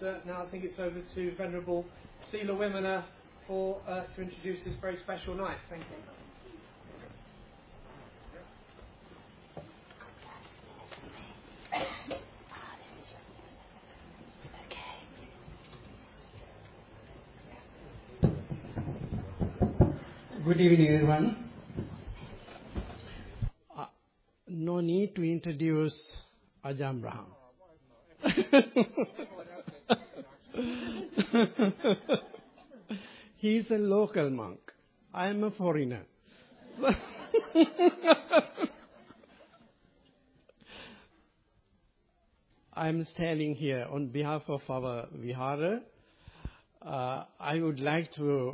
now I think it's over to Venerable Sila Wimana to introduce this very special night. Thank you. Good evening, everyone. No need to introduce Ajahn Brahm. He's a local monk. I am a foreigner. I am standing here on behalf of our Vihara. I would like to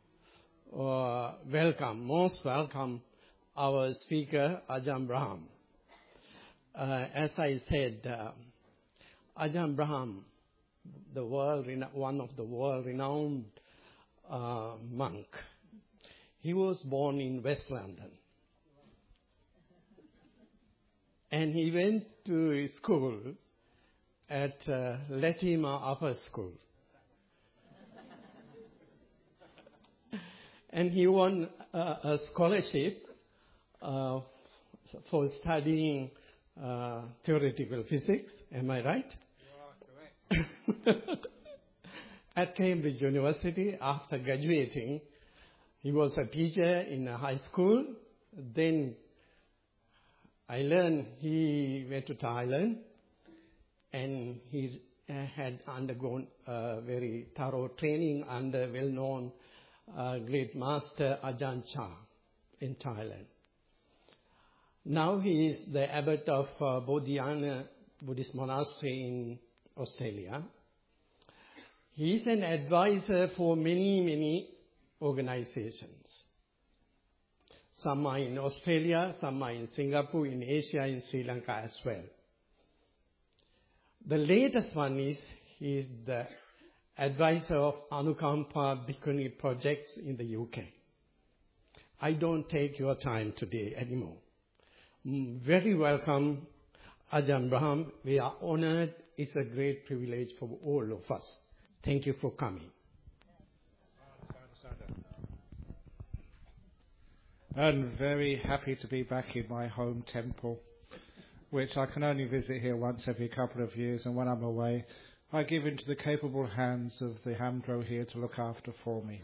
most welcome our speaker, Ajahn Brahm. As I said, Ajahn Brahm, one of the world-renowned monk. He was born in West London. And he went to school at Latymer Upper School. And he won a scholarship for studying theoretical physics. Am I right? You are correct. At Cambridge University, after graduating, he was a teacher in a high school. Then I learned he went to Thailand, and he had undergone a very thorough training under well-known great master Ajahn Chah in Thailand. Now he is the abbot of Bodhiana Buddhist Monastery in Australia. He is an advisor for many organizations. Some are in Australia, some are in Singapore, in Asia, in Sri Lanka as well. The latest one is he is the advisor of Anukampa Bhikkhuni projects in the UK. I don't take your time today anymore. Very welcome, Ajahn Brahm. We are honored. It's a great privilege for all of us. Thank you for coming. I'm very happy to be back in my home temple, which I can only visit here once every couple of years, and when I'm away, I give into the capable hands of the Hamdro here to look after for me.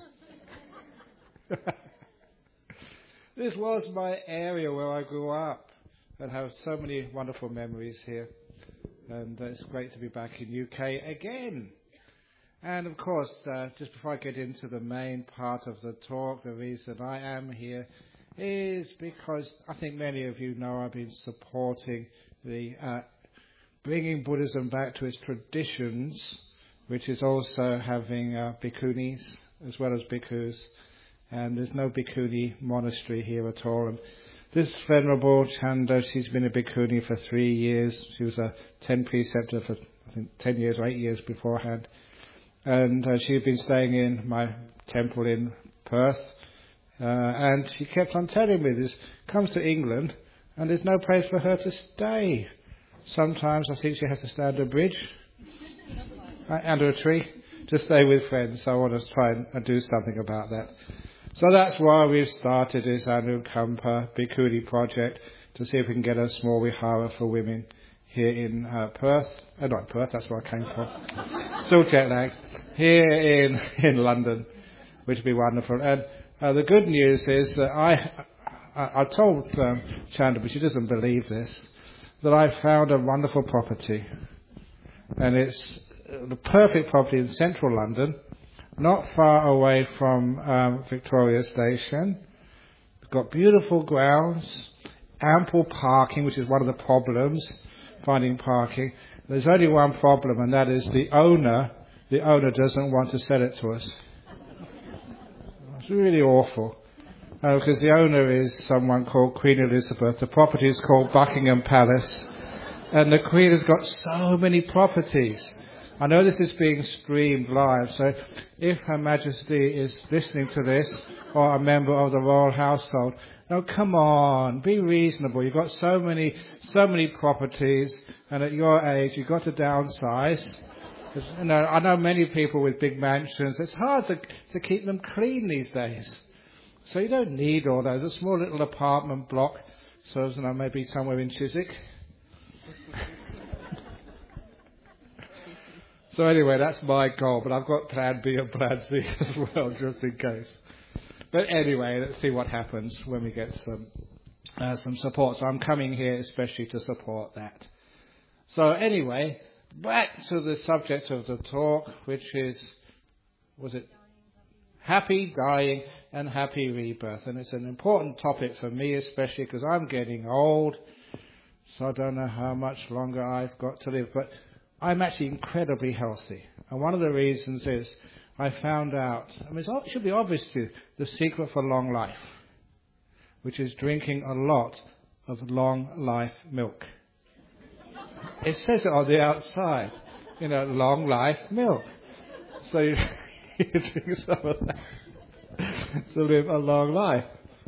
This was my area where I grew up and have so many wonderful memories here. And it's great to be back in UK again. And of course, just before I get into the main part of the talk, the reason I am here is because I think many of you know I've been supporting the bringing Buddhism back to its traditions, which is also having bhikkhunis as well as bhikkhus. And there's no bhikkhuni monastery here at all. And this Venerable Chanda, she's been a bhikkhuni for 3 years. She was a 10 preceptor for, I think, 10 years or 8 years beforehand. And she'd been staying in my temple in Perth. And she kept on telling me this, comes to England and there's no place for her to stay. Sometimes I think she has to stay under a bridge, under a tree, to stay with friends. So I want to try and do something about that. So that's why we've started this Anukampa Bhikkhuni project, to see if we can get a small vihara for women here in Perth. Not Perth, that's where I came from. Still jet lagged. Here in London, which would be wonderful. And the good news is that I told Chanda, but she doesn't believe this, that I found a wonderful property. And it's the perfect property in central London, not far away from Victoria Station. We've got beautiful grounds, ample parking, which is one of the problems, finding parking. There's only one problem, and that is the owner doesn't want to sell it to us. It's really awful. Because the owner is someone called Queen Elizabeth. The property is called Buckingham Palace. And the Queen has got so many properties. I know this is being streamed live, so if Her Majesty is listening to this, or a member of the royal household, no, come on, be reasonable. You've got so many properties, and at your age, you've got to downsize. I know many people with big mansions. It's hard to keep them clean these days. So you don't need all those. A small little apartment block, so maybe somewhere in Chiswick. So anyway, that's my goal, but I've got plan B and plan C as well, just in case. But anyway, let's see what happens when we get some support. So I'm coming here especially to support that. So anyway, back to the subject of the talk, which is, happy dying and happy rebirth. And it's an important topic for me, especially because I'm getting old, so I don't know how much longer I've got to live. But I'm actually incredibly healthy. And one of the reasons is I found out, it should be obvious to you, the secret for long life, which is drinking a lot of long life milk. It says it on the outside, long life milk. So you drink some of that to live a long life.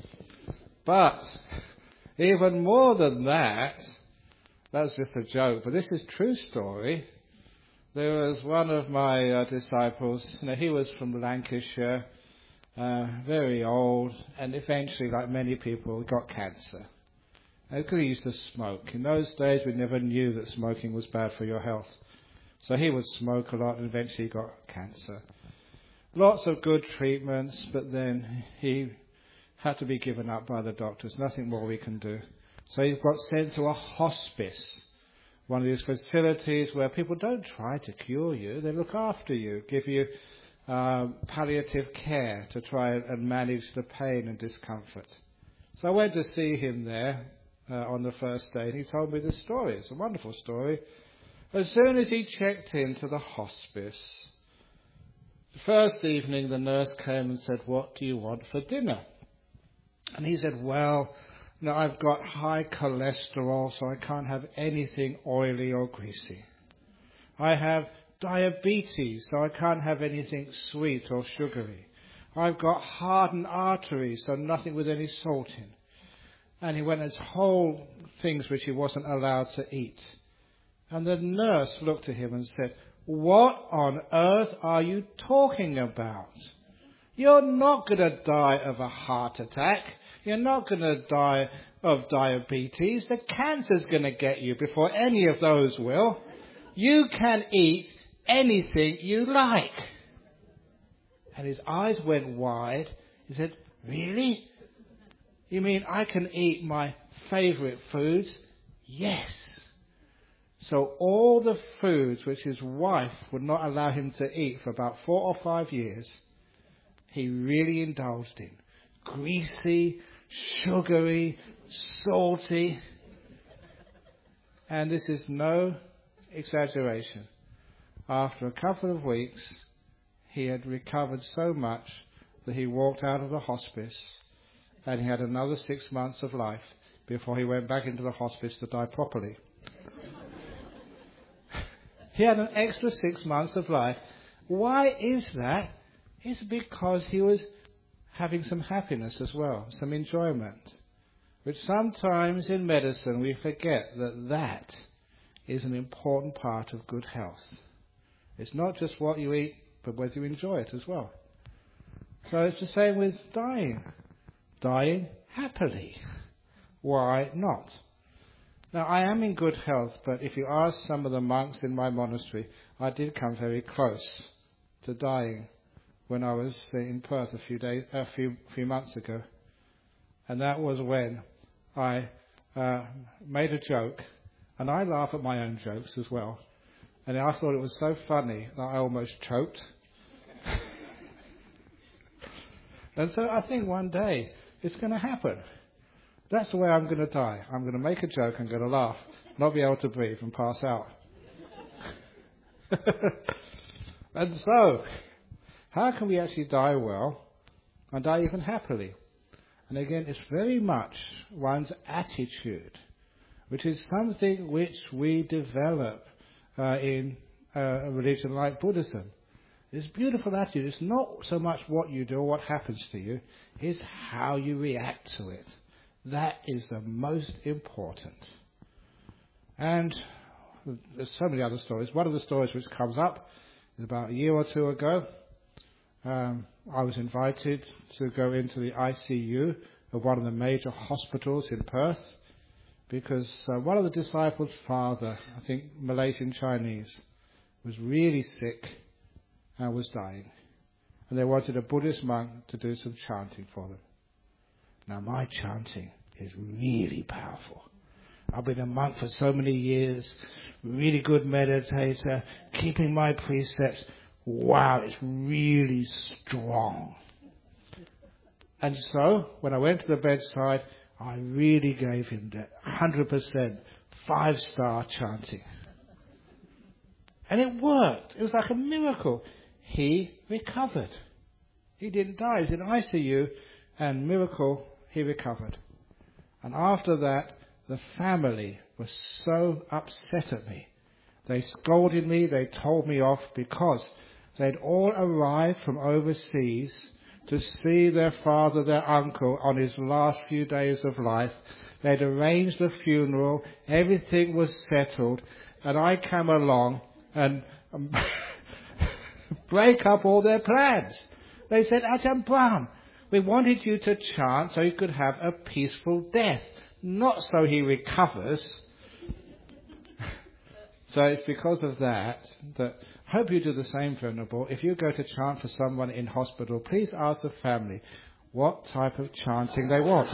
But even more than that, that's just a joke, but this is a true story. There was one of my disciples, he was from Lancashire, very old, and eventually, like many people, got cancer. Because he used to smoke. In those days, we never knew that smoking was bad for your health. So he would smoke a lot and eventually got cancer. Lots of good treatments, but then he had to be given up by the doctors. Nothing more we can do. So he got sent to a hospice, one of these facilities where people don't try to cure you. They look after you, give you palliative care to try and manage the pain and discomfort. So I went to see him there on the first day, and he told me this story. It's a wonderful story. As soon as he checked into the hospice, the first evening the nurse came and said, "What do you want for dinner?" And he said, "Well, I've got high cholesterol, so I can't have anything oily or greasy. I have diabetes, so I can't have anything sweet or sugary. I've got hardened arteries, so nothing with any salt in." And he went into whole things which he wasn't allowed to eat. And the nurse looked at him and said, "What on earth are you talking about? You're not going to die of a heart attack. You're not going to die of diabetes. The cancer's going to get you before any of those will. You can eat anything you like." And his eyes went wide. He said, "Really? You mean I can eat my favourite foods?" Yes. So all the foods which his wife would not allow him to eat for about 4 or 5 years, he really indulged in. Greasy, sugary, salty. And this is no exaggeration. After a couple of weeks, he had recovered so much that he walked out of the hospice, and he had another 6 months of life before he went back into the hospice to die properly. He had an extra 6 months of life. Why is that? It's because he was having some happiness as well, some enjoyment. Which sometimes in medicine we forget that is an important part of good health. It's not just what you eat, but whether you enjoy it as well. So it's the same with dying. Dying happily. Why not? Now, I am in good health, but if you ask some of the monks in my monastery, I did come very close to dying when I was in Perth a few months ago. And that was when I made a joke, and I laugh at my own jokes as well. And I thought it was so funny that I almost choked. And so I think one day it's going to happen. That's the way I'm going to die. I'm going to make a joke, I'm going to laugh, not be able to breathe and pass out. And so, how can we actually die well and die even happily? And again, it's very much one's attitude, which is something which we develop in a religion like Buddhism. This beautiful attitude is not so much what you do or what happens to you, it's how you react to it. That is the most important. And there's so many other stories. One of the stories which comes up is about a year or two ago. I was invited to go into the ICU of one of the major hospitals in Perth because one of the disciples' father, I think Malaysian Chinese, was really sick and was dying. And they wanted a Buddhist monk to do some chanting for them. Now, my chanting is really powerful. I've been a monk for so many years, really good meditator, keeping my precepts. Wow, it's really strong. And so, when I went to the bedside, I really gave him that 100%, 5-star chanting. And it worked. It was like a miracle. He recovered. He didn't die. He was in ICU, and miracle, he recovered. And after that, the family was so upset at me. They scolded me, they told me off because they'd all arrived from overseas to see their father, their uncle, on his last few days of life. They'd arranged the funeral, everything was settled, and I come along and break up all their plans. They said, Ajahn Brahm, we wanted you to chant so you could have a peaceful death, not so he recovers. So it's because of that I hope you do the same, Venerable. If you go to chant for someone in hospital, please ask the family what type of chanting they want.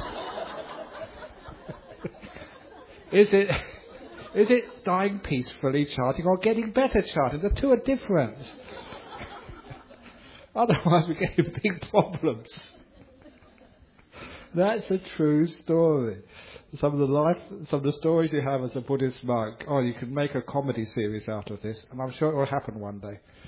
Is it dying peacefully chanting or getting better chanting? The two are different. Otherwise we get in big problems. That's a true story. Some of the stories you have as a Buddhist monk, you can make a comedy series out of this, and I'm sure it will happen one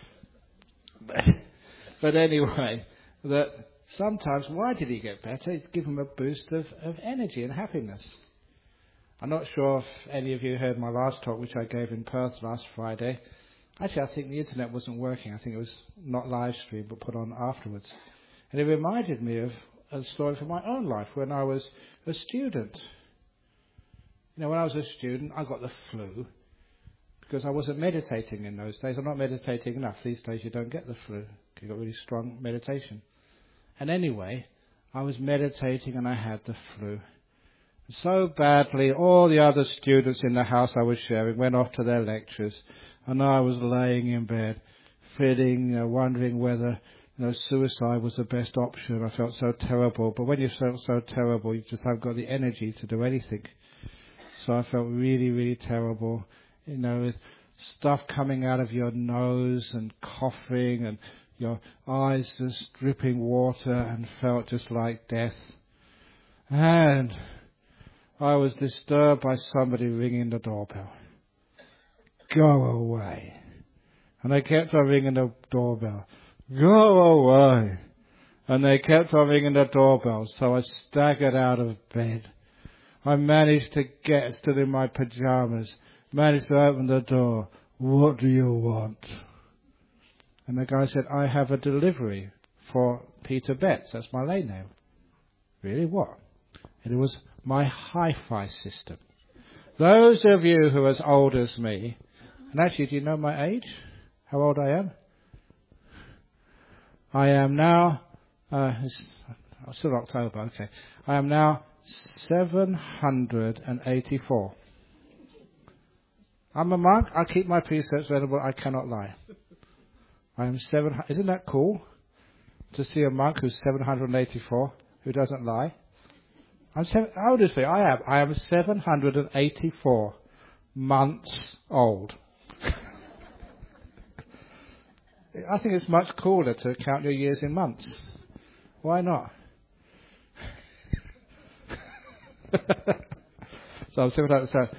day. But anyway, that sometimes, why did he get better? It gave him a boost of energy and happiness. I'm not sure if any of you heard my last talk, which I gave in Perth last Friday. Actually, I think the internet wasn't working. I think it was not live streamed, but put on afterwards. And it reminded me of a story from my own life when I was a student. You know, when I was a student, I got the flu because I wasn't meditating in those days. I'm not meditating enough. These days you don't get the flu. You've got really strong meditation. And anyway, I was meditating and I had the flu. So badly, all the other students in the house I was sharing went off to their lectures, and I was laying in bed, feeling, wondering whether suicide was the best option. I felt so terrible. But when you felt so terrible, you just haven't got the energy to do anything. So I felt really, really terrible. With stuff coming out of your nose and coughing and your eyes just dripping water and felt just like death. And I was disturbed by somebody ringing the doorbell. Go away. And they kept on ringing the doorbell. Go away. And they kept on ringing the doorbell, so I staggered out of bed. I managed to get still in my pajamas, managed to open the door. What do you want? And the guy said, I have a delivery for Peter Betts. That's my lay name. Really? What? And it was my hi-fi system. Those of you who are as old as me, and actually, do you know my age? How old I am? I am now, it's still October, okay. I am now 784. I'm a monk. I keep my precepts venerable. I cannot lie. I am Isn't that cool? To see a monk who's 784, who doesn't lie. How old is he? I am 784 months old. I think it's much cooler to count your years in months. Why not? So I'm 784.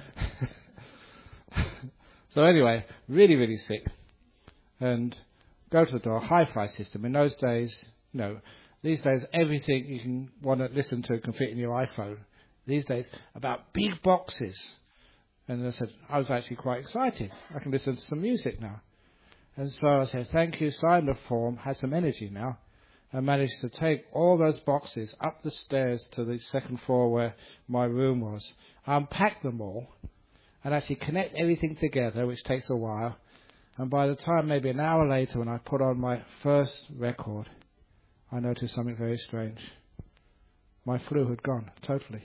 So anyway, really, really sick. And go to the door, hi-fi system. In those days, these days everything you can want to listen to can fit in your iPhone. These days, about big boxes. And I said, I was actually quite excited. I can listen to some music now. And so I said, thank you, signed the form, had some energy now, and managed to take all those boxes up the stairs to the second floor where my room was. I unpacked them all, and actually connect everything together, which takes a while. And by the time, maybe an hour later, when I put on my first record, I noticed something very strange. My flu had gone, totally.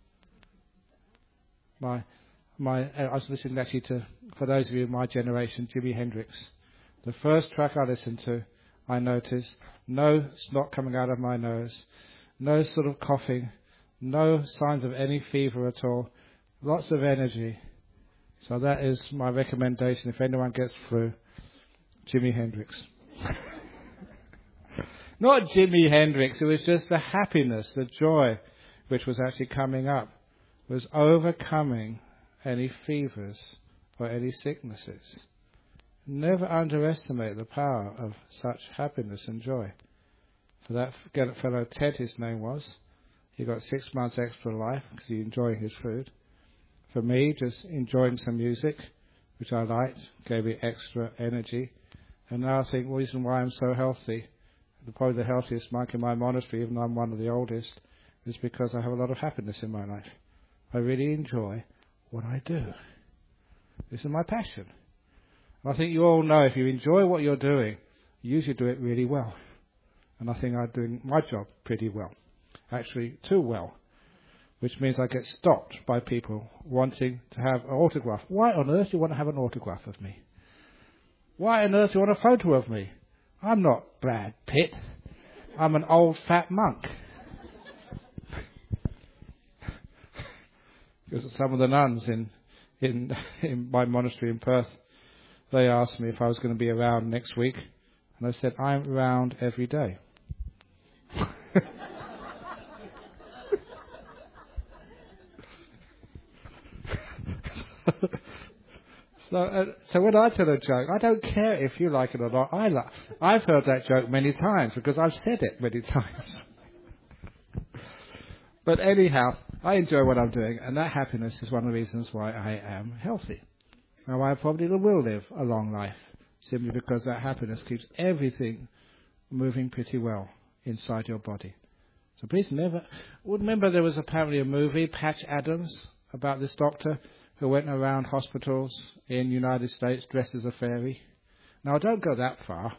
I was listening actually to, for those of you of my generation, Jimi Hendrix. The first track I listened to, I noticed no snot coming out of my nose, no sort of coughing, no signs of any fever at all, lots of energy. So that is my recommendation if anyone gets flu, Jimi Hendrix. Not Jimi Hendrix, it was just the happiness, the joy which was actually coming up, was overcoming any fevers or any sicknesses. Never underestimate the power of such happiness and joy. For that fellow Ted, his name was, he got 6 months extra life because he enjoyed his food. For me, just enjoying some music, which I liked, gave me extra energy. And now I think the reason why I'm so healthy, probably the healthiest monk in my monastery, even though I'm one of the oldest, is because I have a lot of happiness in my life. I really enjoy what I do. This is my passion. And I think you all know if you enjoy what you're doing, you usually do it really well. And I think I'm doing my job pretty well. Actually, too well. Which means I get stopped by people wanting to have an autograph. Why on earth do you want to have an autograph of me? Why on earth do you want a photo of me? I'm not Brad Pitt. I'm an old fat monk. Because some of the nuns in my monastery in Perth, they asked me if I was going to be around next week. And I said, I'm around every day. So when I tell a joke, I don't care if you like it or not. I laugh. I've heard that joke many times because I've said it many times. But anyhow, I enjoy what I'm doing, and that happiness is one of the reasons why I am healthy. Now, I probably will live a long life, simply because that happiness keeps everything moving pretty well inside your body. So please never... Remember there was apparently a movie, Patch Adams, about this doctor who went around hospitals in the United States dressed as a fairy. Now, don't go that far.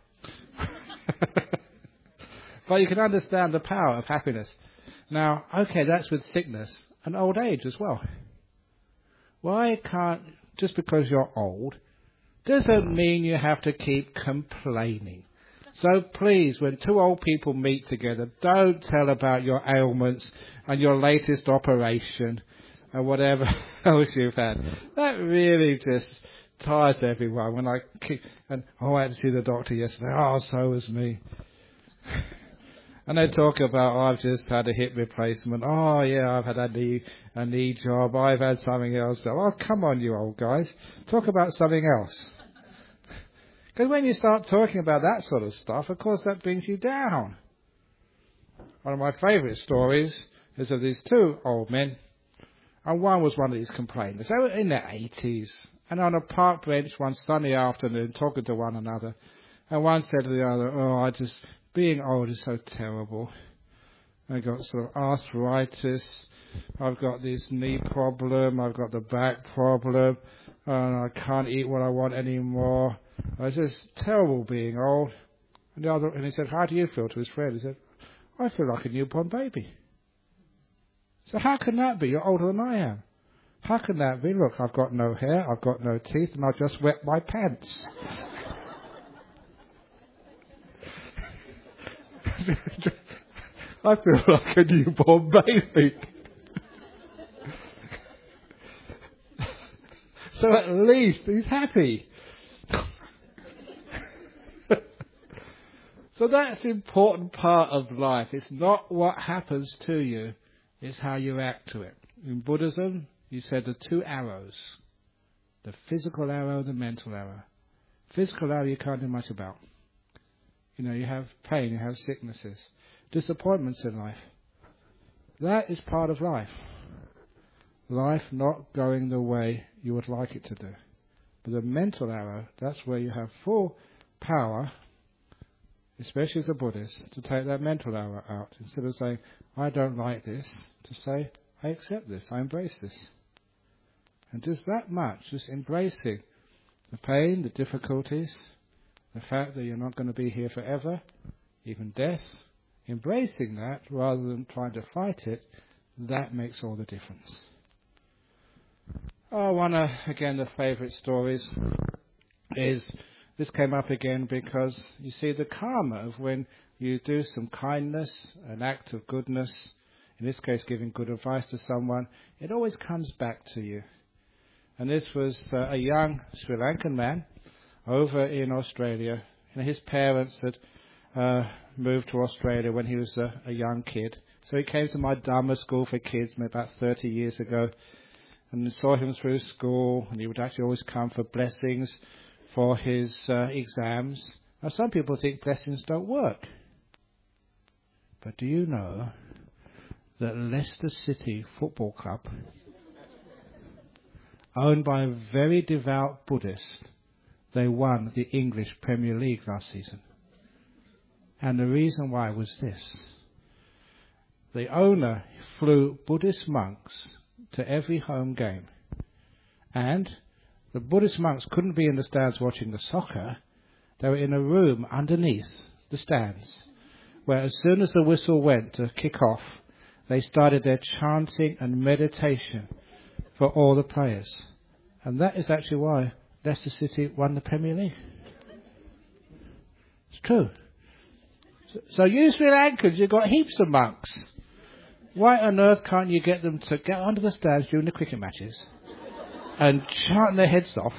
But you can understand the power of happiness. Now, okay, that's with sickness and old age as well. Why can't, just because you're old, doesn't mean you have to keep complaining. So please, when two old people meet together, don't tell about your ailments and your latest operation and whatever else you've had. That really just tires everyone. When I had to see the doctor yesterday. Oh, so was me. And they talk about, I've just had a hip replacement. Oh, yeah, I've had a knee job. I've had something else. Oh, come on, you old guys. Talk about something else. Because when you start talking about that sort of stuff, of course, that brings you down. One of my favourite stories is of these two old men. And one was one of these complainers. They were in their 80s. And on a park bench one sunny afternoon, talking to one another. And one said to the other, being old is so terrible. I've got sort of arthritis. I've got this knee problem. I've got the back problem. And I can't eat what I want anymore. It's just terrible being old. And he said, how do you feel, to his friend? He said, I feel like a newborn baby. So how can that be? You're older than I am. How can that be? Look, I've got no hair, I've got no teeth, and I've just wet my pants. I feel like a newborn baby. So at least he's happy. So that's the important part of life. It's not what happens to you, it's how you react to it. In Buddhism, you said the two arrows. The physical arrow, the mental arrow. Physical arrow you can't do much about. You have pain, you have sicknesses, disappointments in life. That is part of life. Life not going the way you would like it to do. But the mental arrow, that's where you have full power, especially as a Buddhist, to take that mental arrow out. Instead of saying, I don't like this, to say, I accept this, I embrace this. And just that much, just embracing the pain, the difficulties, the fact that you're not going to be here forever, even death, embracing that rather than trying to fight it, that makes all the difference. Oh, one of, again, the favourite stories is, this came up again because you see the karma of when you do some kindness, an act of goodness, in this case giving good advice to someone, it always comes back to you. And this was a young Sri Lankan man over in Australia. And his parents had moved to Australia when he was a young kid. So he came to my Dharma school for kids about 30 years ago. And I saw him through school, and he would actually always come for blessings for his exams. Now, some people think blessings don't work. But do you know that Leicester City Football Club, owned by a very devout Buddhist, they won the English Premier League last season? And the reason why was this. The owner flew Buddhist monks to every home game. And the Buddhist monks couldn't be in the stands watching the soccer. They were in a room underneath the stands, where as soon as the whistle went to kick off, they started their chanting and meditation for all the players. And that is actually why Leicester City won the Premier League. It's true. So you Sri Lankans, you've got heaps of monks. Why on earth can't you get them to get under the stands during the cricket matches and chant their heads off?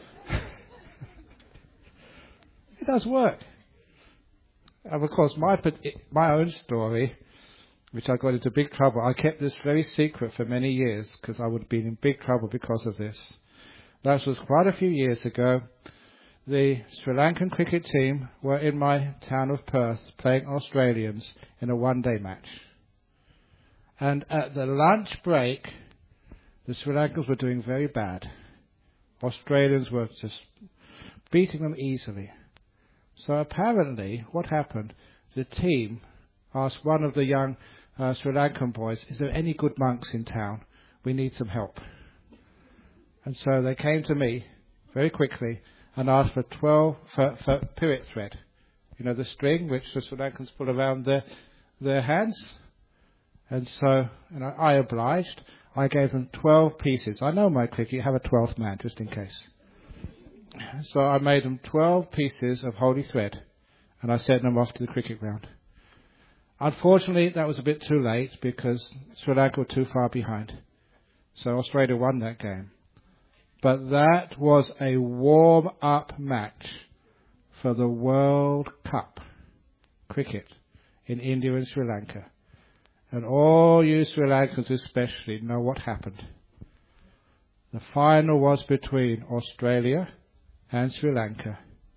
It does work. And of course, my own story, which I got into big trouble, I kept this very secret for many years because I would have been in big trouble because of this. That was quite a few years ago. The Sri Lankan cricket team were in my town of Perth playing Australians in a one-day match. And at the lunch break, the Sri Lankans were doing very bad. Australians were just beating them easily. So apparently, what happened, the team asked one of the young Sri Lankan boys, is there any good monks in town? We need some help. And so they came to me very quickly and asked for for pirit thread. You know, the string which the Sri Lankans put around their hands. And so I obliged. I gave them 12 pieces. I know my cricket, you have a 12th man, just in case. So I made them 12 pieces of holy thread, and I sent them off to the cricket ground. Unfortunately, that was a bit too late because Sri Lanka were too far behind. So Australia won that game. But that was a warm-up match for the World Cup cricket in India and Sri Lanka. And all you Sri Lankans especially know what happened. The final was between Australia and Sri Lanka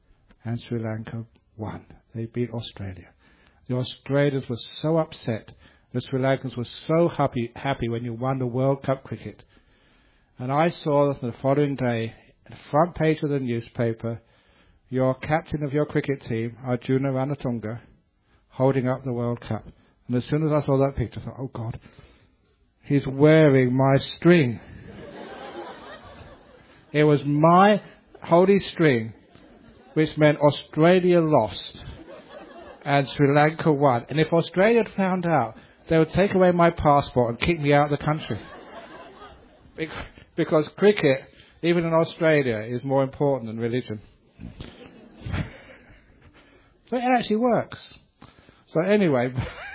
won. They beat Australia. The Australians were so upset. The Sri Lankans were so happy when you won the World Cup cricket. And I saw the following day, at the front page of the newspaper, your captain of your cricket team, Arjuna Ranatunga, holding up the World Cup. And as soon as I saw that picture, I thought, oh God, he's wearing my string. It was my holy string, which meant Australia lost and Sri Lanka won. And if Australia had found out, they would take away my passport and kick me out of the country. Because cricket, even in Australia, is more important than religion. So it actually works. So anyway,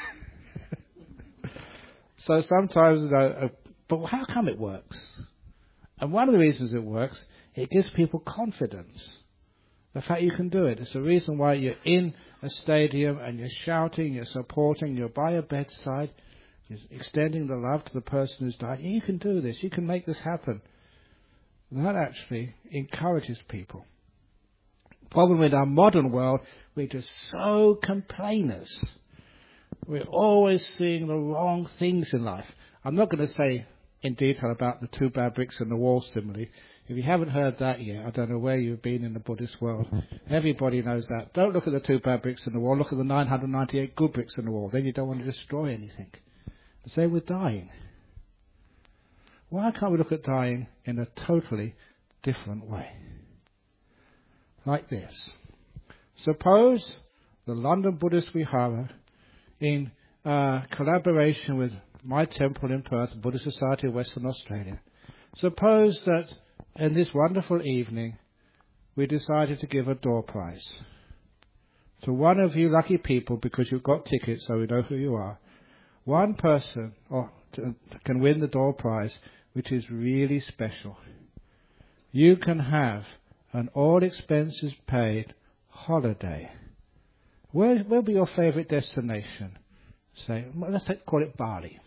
so sometimes, but how come it works? And one of the reasons it works, it gives people confidence. The fact you can do it. It's the reason why you're in a stadium and you're shouting, you're supporting, you're by a bedside, you're extending the love to the person who's died. You can do this. You can make this happen. That actually encourages people. Problem with our modern world, we're just so complainers. We're always seeing the wrong things in life. I'm not going to say in detail about the two bad bricks in the wall simile. If you haven't heard that yet, I don't know where you've been in the Buddhist world. Everybody knows that. Don't look at the two bad bricks in the wall. Look at the 998 good bricks in the wall. Then you don't want to destroy anything. The same with dying. Why can't we look at dying in a totally different way? Like this. Suppose the London Buddhist Vihara, in collaboration with my temple in Perth, Buddhist Society of Western Australia, suppose that in this wonderful evening we decided to give a door prize to one of you lucky people, because you've got tickets so we know who you are. One person can win the door prize, which is really special. You can have an all expenses paid holiday. Where'll be your favourite destination? Let's call it Bali.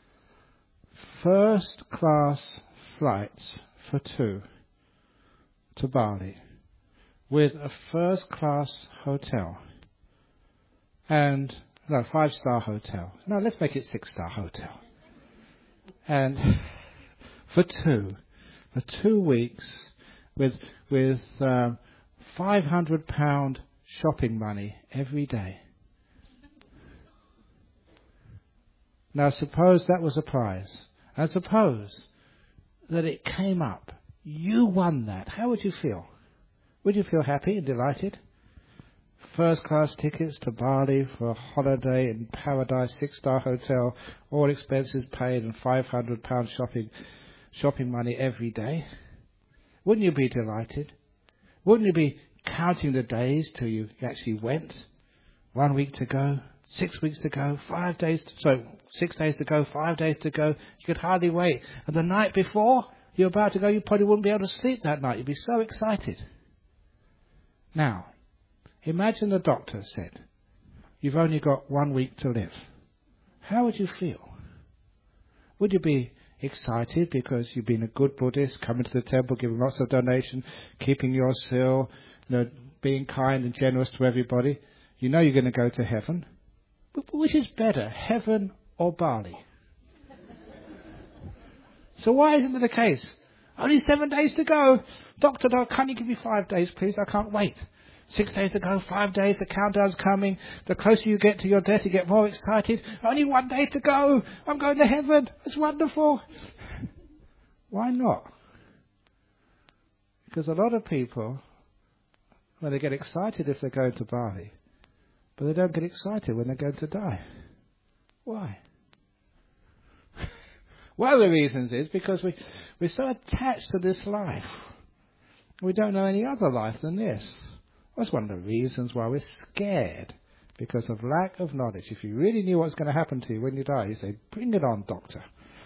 First class flights for two to Bali, with a first class hotel. And, 5-star hotel. No, let's make it 6-star hotel. And for 2 weeks, with £500 shopping money every day. Now suppose that was a prize, and suppose that it came up. You won that. How would you feel? Would you feel happy and delighted? First class tickets to Bali for a holiday in paradise, 6-star hotel, all expenses paid, and £500 shopping money every day. Wouldn't you be delighted? Wouldn't you be counting the days till you actually went? 1 week to go, 6 weeks to go, 5 days, 6 days to go, 5 days to go. You could hardly wait. And the night before you're about to go, you probably wouldn't be able to sleep that night. You'd be so excited. Now, imagine the doctor said, you've only got 1 week to live. How would you feel? Would you be excited because you've been a good Buddhist, coming to the temple, giving lots of donation, keeping your seal, being kind and generous to everybody? You know you're going to go to heaven. But which is better, heaven or Bali? So why isn't it the case? Only 7 days to go. Doctor, can't you give me 5 days, please? I can't wait. 6 days to go, 5 days, the countdown's coming. The closer you get to your death, you get more excited. Only 1 day to go. I'm going to heaven. It's wonderful. Why not? Because a lot of people, they get excited if they're going to Bali, but they don't get excited when they're going to die. Why? One of the reasons is because we're so attached to this life. We don't know any other life than this. That's one of the reasons why we're scared, because of lack of knowledge. If you really knew what's going to happen to you when you die, you say, bring it on, doctor.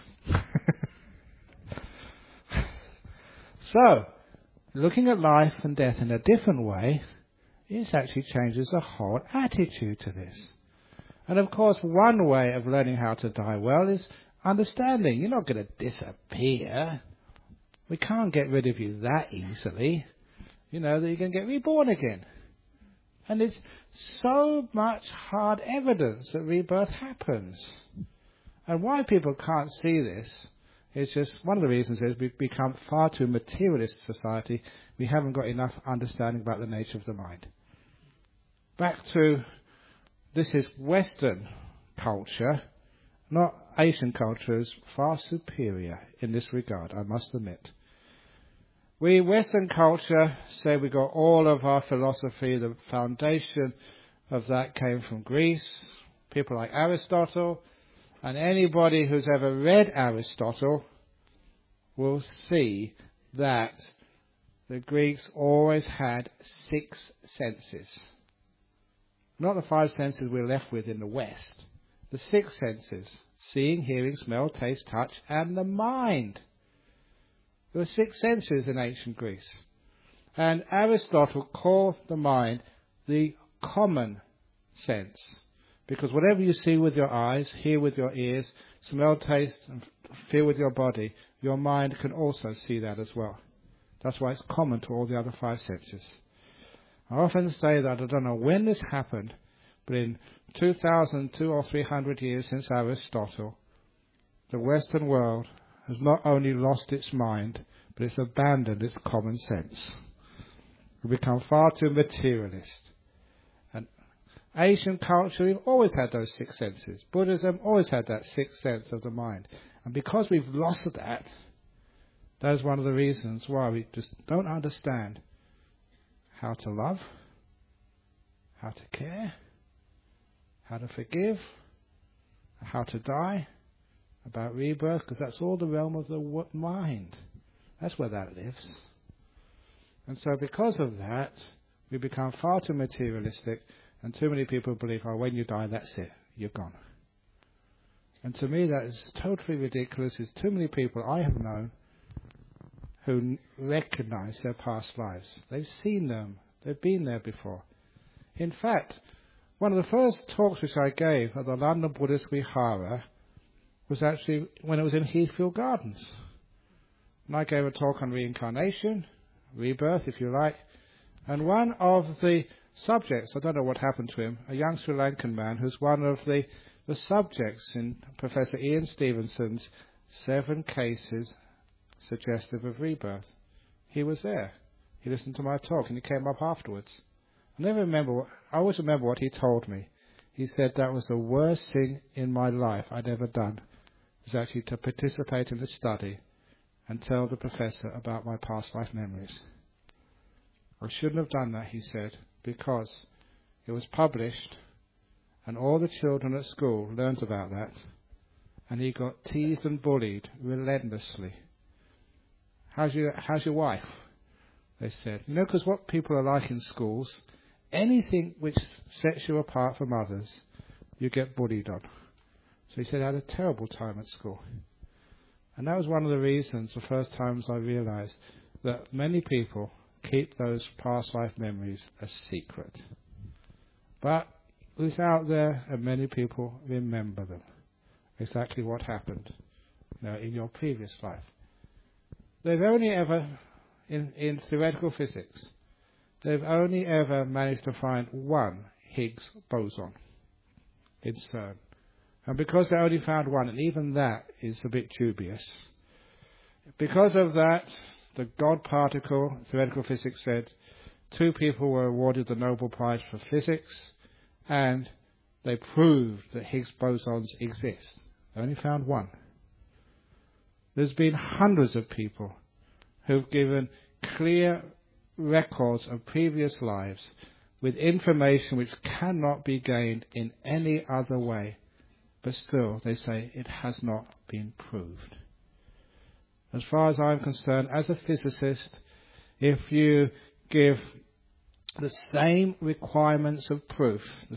So, looking at life and death in a different way, it actually changes the whole attitude to this. And of course, one way of learning how to die well is understanding. You're not going to disappear. We can't get rid of you that easily. That you're going to get reborn again. And there's so much hard evidence that rebirth happens. And why people can't see this is just, one of the reasons is we've become far too materialist society. We haven't got enough understanding about the nature of the mind. Back to, this is Western culture, not Asian culture, is far superior in this regard, I must admit. We, Western culture, say we got all of our philosophy, the foundation of that came from Greece, people like Aristotle, and anybody who's ever read Aristotle will see that the Greeks always had 6 senses. Not the 5 senses we're left with in the West. The 6 senses: seeing, hearing, smell, taste, touch, and the mind. There were 6 senses in ancient Greece. And Aristotle called the mind the common sense. Because whatever you see with your eyes, hear with your ears, smell, taste, and feel with your body, your mind can also see that as well. That's why it's common to all the other 5 senses. I often say that, I don't know when this happened, but in 2,200 or 300 years since Aristotle, the Western world has not only lost its mind, but it's abandoned its common sense. We've become far too materialist. And Asian culture, we've always had those 6 senses. Buddhism always had that 6th sense of the mind. And because we've lost that, that's one of the reasons why we just don't understand how to love, how to care, how to forgive, how to die, about rebirth, because that's all the realm of the mind. That's where that lives. And so because of that, we become far too materialistic, and too many people believe, oh, when you die, that's it, you're gone. And to me, that is totally ridiculous. There's too many people I have known who recognize their past lives. They've seen them. They've been there before. In fact, one of the first talks which I gave at the London Buddhist Vihara was actually when it was in Heathfield Gardens. And I gave a talk on reincarnation, rebirth, if you like. And one of the subjects, I don't know what happened to him, a young Sri Lankan man who's one of the subjects in Professor Ian Stevenson's 7 cases suggestive of rebirth. He was there. He listened to my talk and he came up afterwards. I always remember what he told me. He said that was the worst thing in my life I'd ever done, was actually to participate in the study and tell the professor about my past life memories. I shouldn't have done that, he said, because it was published and all the children at school learned about that, and he got teased and bullied relentlessly. How's your wife? They said. You know, because what people are like in schools, anything which sets you apart from others, you get bullied on. So he said I had a terrible time at school. And that was one of the reasons, the first times I realized that many people keep those past life memories a secret. But it's out there and many people remember them. Exactly what happened, in your previous life. They've only ever, in theoretical physics, they've only ever managed to find one Higgs boson in CERN. And because they only found one, and even that is a bit dubious, because of that, the God particle, theoretical physics said, 2 people were awarded the Nobel Prize for Physics, and they proved that Higgs bosons exist. They only found one. There's been hundreds of people who've given clear records of previous lives with information which cannot be gained in any other way, but still they say it has not been proved. As far as I'm concerned, as a physicist, if you give the same requirements of proof, the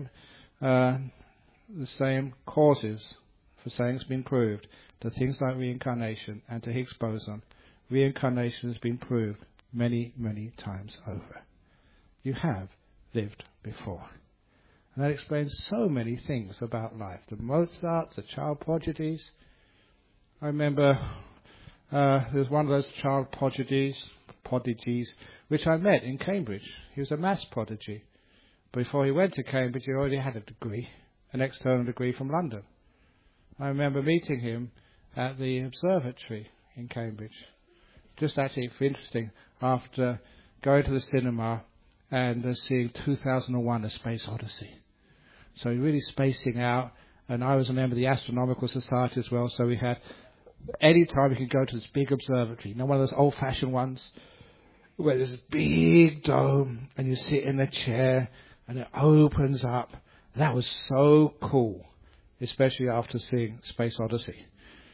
same causes for saying it's been proved, to things like reincarnation and to Higgs boson, reincarnation has been proved many, many times over. You have lived before. And that explains so many things about life. The Mozarts, the child prodigies. I remember there was one of those child prodigies, which I met in Cambridge. He was a maths prodigy. Before he went to Cambridge, he already had a degree, an external degree from London. I remember meeting him at the observatory in Cambridge. Just actually interesting, after going to the cinema and seeing 2001: A Space Odyssey. So really spacing out, and I was a member of the Astronomical Society as well, so we had, any time we could go to this big observatory, one of those old-fashioned ones, where there's this big dome, and you sit in a chair, and it opens up. That was so cool, especially after seeing Space Odyssey.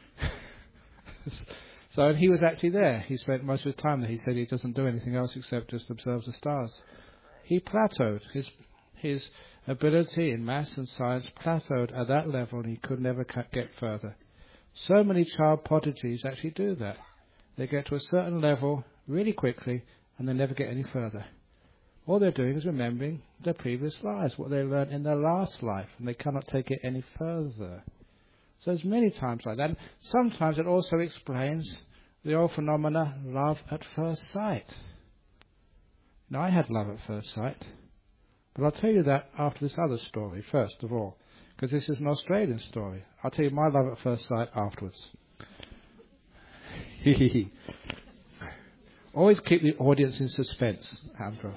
So he was actually there. He spent most of his time there. He said he doesn't do anything else except just observe the stars. He plateaued. His ability in maths and science plateaued at that level, and he could never get further. So many child prodigies actually do that. They get to a certain level really quickly, and they never get any further. All they're doing is remembering their previous lives, what they learned in their last life, and they cannot take it any further. So there's many times like that. And sometimes it also explains the old phenomena, love at first sight. Now, I had love at first sight, but I'll tell you that after this other story, first of all, because this is an Australian story. I'll tell you my love at first sight afterwards. Always keep the audience in suspense, Andrew.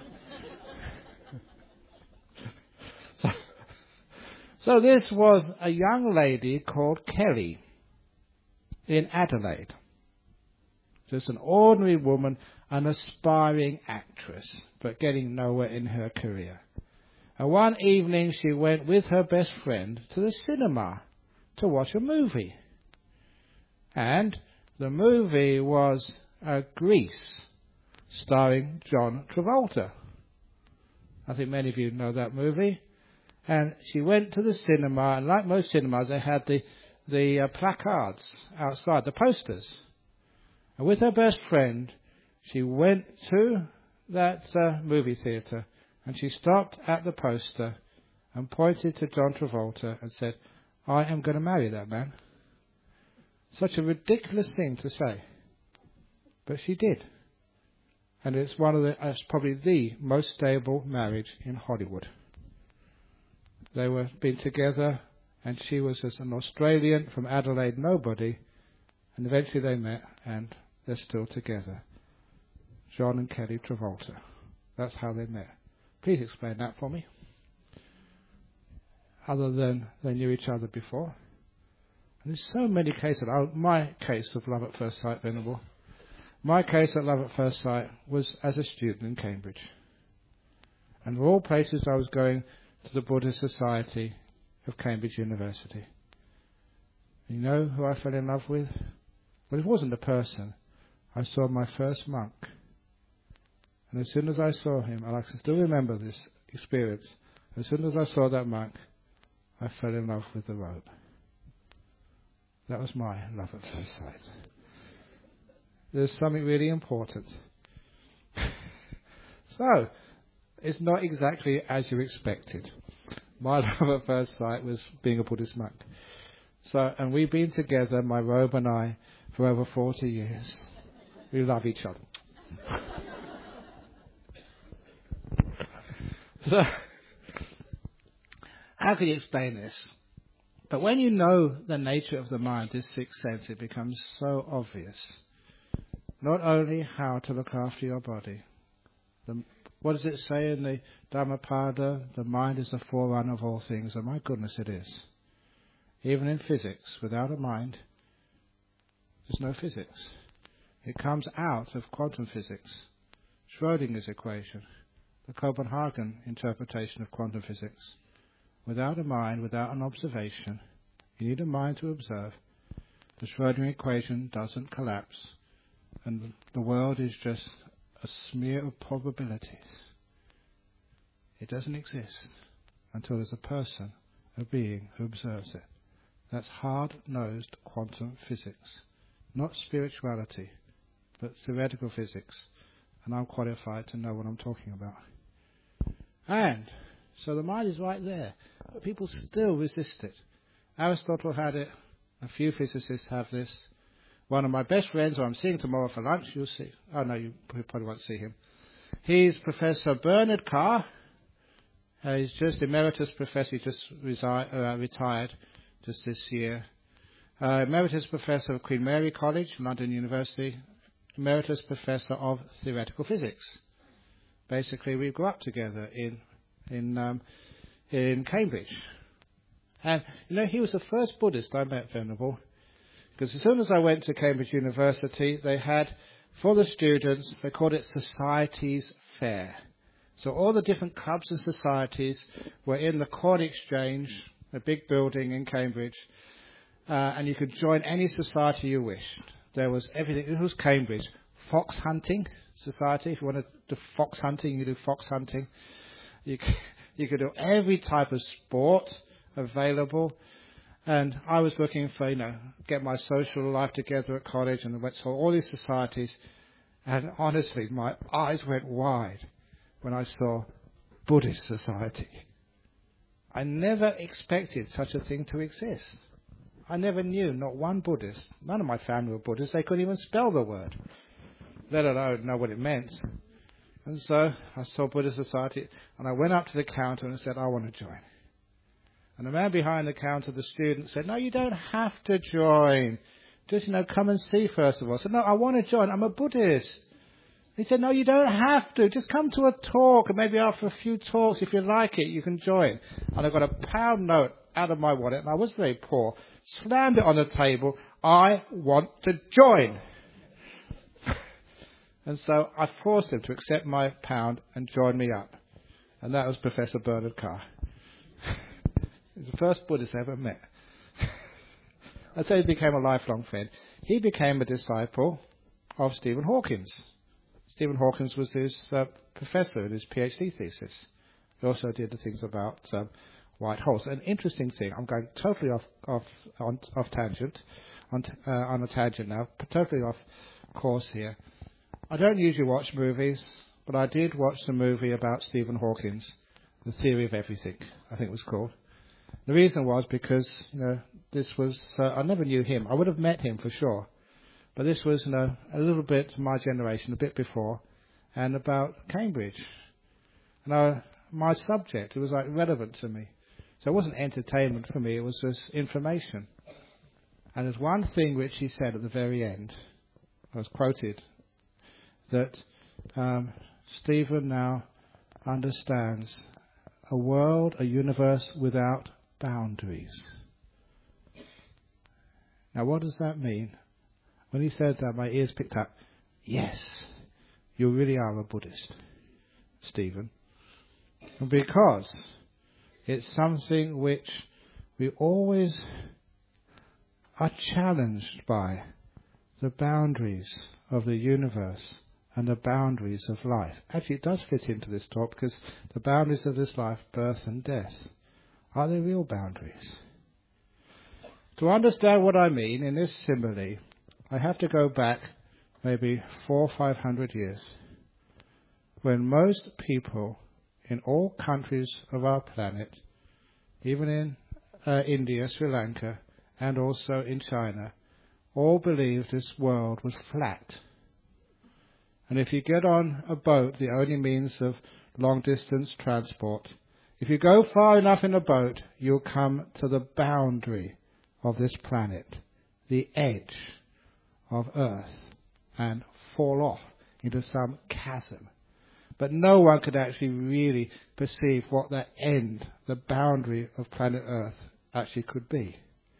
So this was a young lady called Kelly. in Adelaide. Just an ordinary woman, an aspiring actress, but getting nowhere in her career. And one evening she went with her best friend to the cinema to watch a movie. And the movie was Grease, starring John Travolta. I think many of you know that movie. And she went to the cinema, and like most cinemas, they had the placards outside, the posters. And with her best friend, she went to that movie theatre, and she stopped at the poster and pointed to John Travolta and said, "I am going to marry that man." Such a ridiculous thing to say. But she did. And it's probably the most stable marriage in Hollywood. They were been together, and she was as an Australian from Adelaide nobody, and eventually they met, and they're still together. John and Kelly Travolta. That's how they met. Please explain that for me. Other than they knew each other before. And there's so many cases. My case of love at first sight, Venerable. My case of love at first sight was as a student in Cambridge. And of all places I was going to the Buddhist Society of Cambridge University. And you know who I fell in love with? Well, it wasn't a person. I saw my first monk. And as soon as I saw him, and I can still remember this experience, as soon as I saw that monk, I fell in love with the robe. That was my love at first sight. There's something really important. So, it's not exactly as you expected. My love at first sight was being a Buddhist monk. So, and we've been together, my robe and I, for over 40 years. We love each other. So, how can you explain this? But when you know the nature of the mind, this sixth sense, it becomes so obvious. Not only how to look after your body. What does it say in the Dhammapada? The mind is the forerunner of all things. And my goodness, it is. Even in physics, without a mind, there's no physics. It comes out of quantum physics, Schrödinger's equation, the Copenhagen interpretation of quantum physics. Without a mind, without an observation, you need a mind to observe. The Schrödinger equation doesn't collapse, and the world is just a smear of probabilities. It doesn't exist until there's a person, a being, who observes it. That's hard-nosed quantum physics. Not spirituality, but theoretical physics. And I'm qualified to know what I'm talking about. And so the mind is right there, but people still resist it. Aristotle had it. A few physicists have this. One of my best friends, who I'm seeing tomorrow for lunch, you'll see. Oh, no, you probably won't see him. He's Professor Bernard Carr. He's just emeritus professor. He just retired just this year. Emeritus professor of Queen Mary College, London University. Emeritus professor of theoretical physics. Basically, we grew up together in Cambridge. And, you know, he was the first Buddhist I met, Venerable. Because as soon as I went to Cambridge University, they had, for the students, they called it Societies Fair. So all the different clubs and societies were in the Corn Exchange, a big building in Cambridge, and you could join any society you wished. There was everything. It was Cambridge. Fox hunting society. If you wanted to do fox hunting, you do fox hunting. You could do every type of sport available. And I was looking for, get my social life together at college, and went to all these societies. And honestly, my eyes went wide when I saw Buddhist society. I never expected such a thing to exist. I never knew, not one Buddhist. None of my family were Buddhists. They couldn't even spell the word, let alone know what it meant. And so I saw Buddhist society, and I went up to the counter and said, I want to join. And the man behind the counter, the student, said, no, you don't have to join. Just, come and see first of all. I said, no, I want to join. I'm a Buddhist. He said, no, you don't have to. Just come to a talk, and maybe after a few talks, if you like it, you can join. And I got a pound note out of my wallet, and I was very poor, slammed it on the table. I want to join. And so I forced him to accept my pound and join me up. And that was Professor Bernard Carr. He's the first Buddhist I ever met. I'd say he became a lifelong friend. He became a disciple of Stephen Hawkins. Stephen Hawkins was his professor in his PhD thesis. He also did the things about white holes. An interesting thing, I'm going totally off tangent, on a tangent now, totally off course here. I don't usually watch movies, but I did watch the movie about Stephen Hawkins, The Theory of Everything, I think it was called. The reason was because, this was, I never knew him. I would have met him for sure. But this was, a little bit my generation, a bit before, and about Cambridge. My subject, it was like relevant to me. So it wasn't entertainment for me, it was just information. And there's one thing which he said at the very end, I was quoted, that Stephen now understands a world, a universe without boundaries. Now what does that mean? When he said that, my ears picked up, yes, you really are a Buddhist, Stephen. Because it's something which we always are challenged by, the boundaries of the universe and the boundaries of life. Actually, it does fit into this talk because the boundaries of this life, birth and death, are they real boundaries? To understand what I mean in this simile, I have to go back maybe 400 or 500 years, when most people in all countries of our planet, even in India, Sri Lanka, and also in China, all believed this world was flat. And if you get on a boat, the only means of long-distance transport, if you go far enough in a boat, you'll come to the boundary of this planet, the edge of Earth, and fall off into some chasm. But no one could actually really perceive what that end, the boundary of planet Earth, actually could be.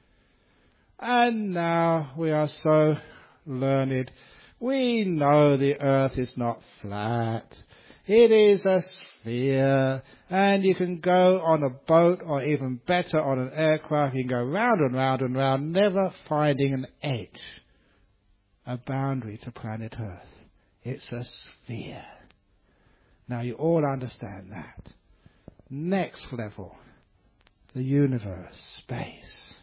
And now we are so learned. We know the Earth is not flat. It is a sphere, and you can go on a boat, or even better on an aircraft. You can go round and round and round, never finding an edge, a boundary to planet Earth. It's a sphere. Now you all understand that. Next level, the universe, space.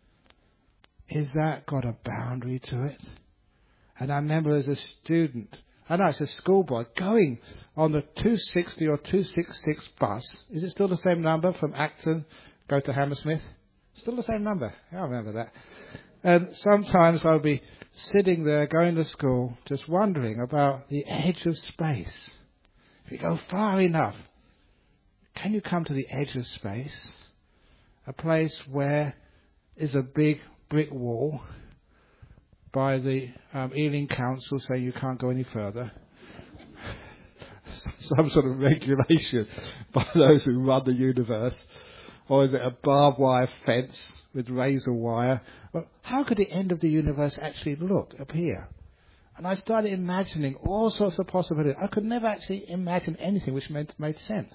Is that got a boundary to it? And I remember as a student, as a schoolboy, going on the 260 or 266 bus. Is it still the same number from Acton, go to Hammersmith? Still the same number. I remember that. And sometimes I'll be sitting there going to school, just wondering about the edge of space. If you go far enough, can you come to the edge of space? A place where is a big brick wall by the Ealing Council saying you can't go any further. Some sort of regulation by those who run the universe. Or is it a barbed wire fence with razor wire? Well, how could the end of the universe actually appear? And I started imagining all sorts of possibilities. I could never actually imagine anything which made sense.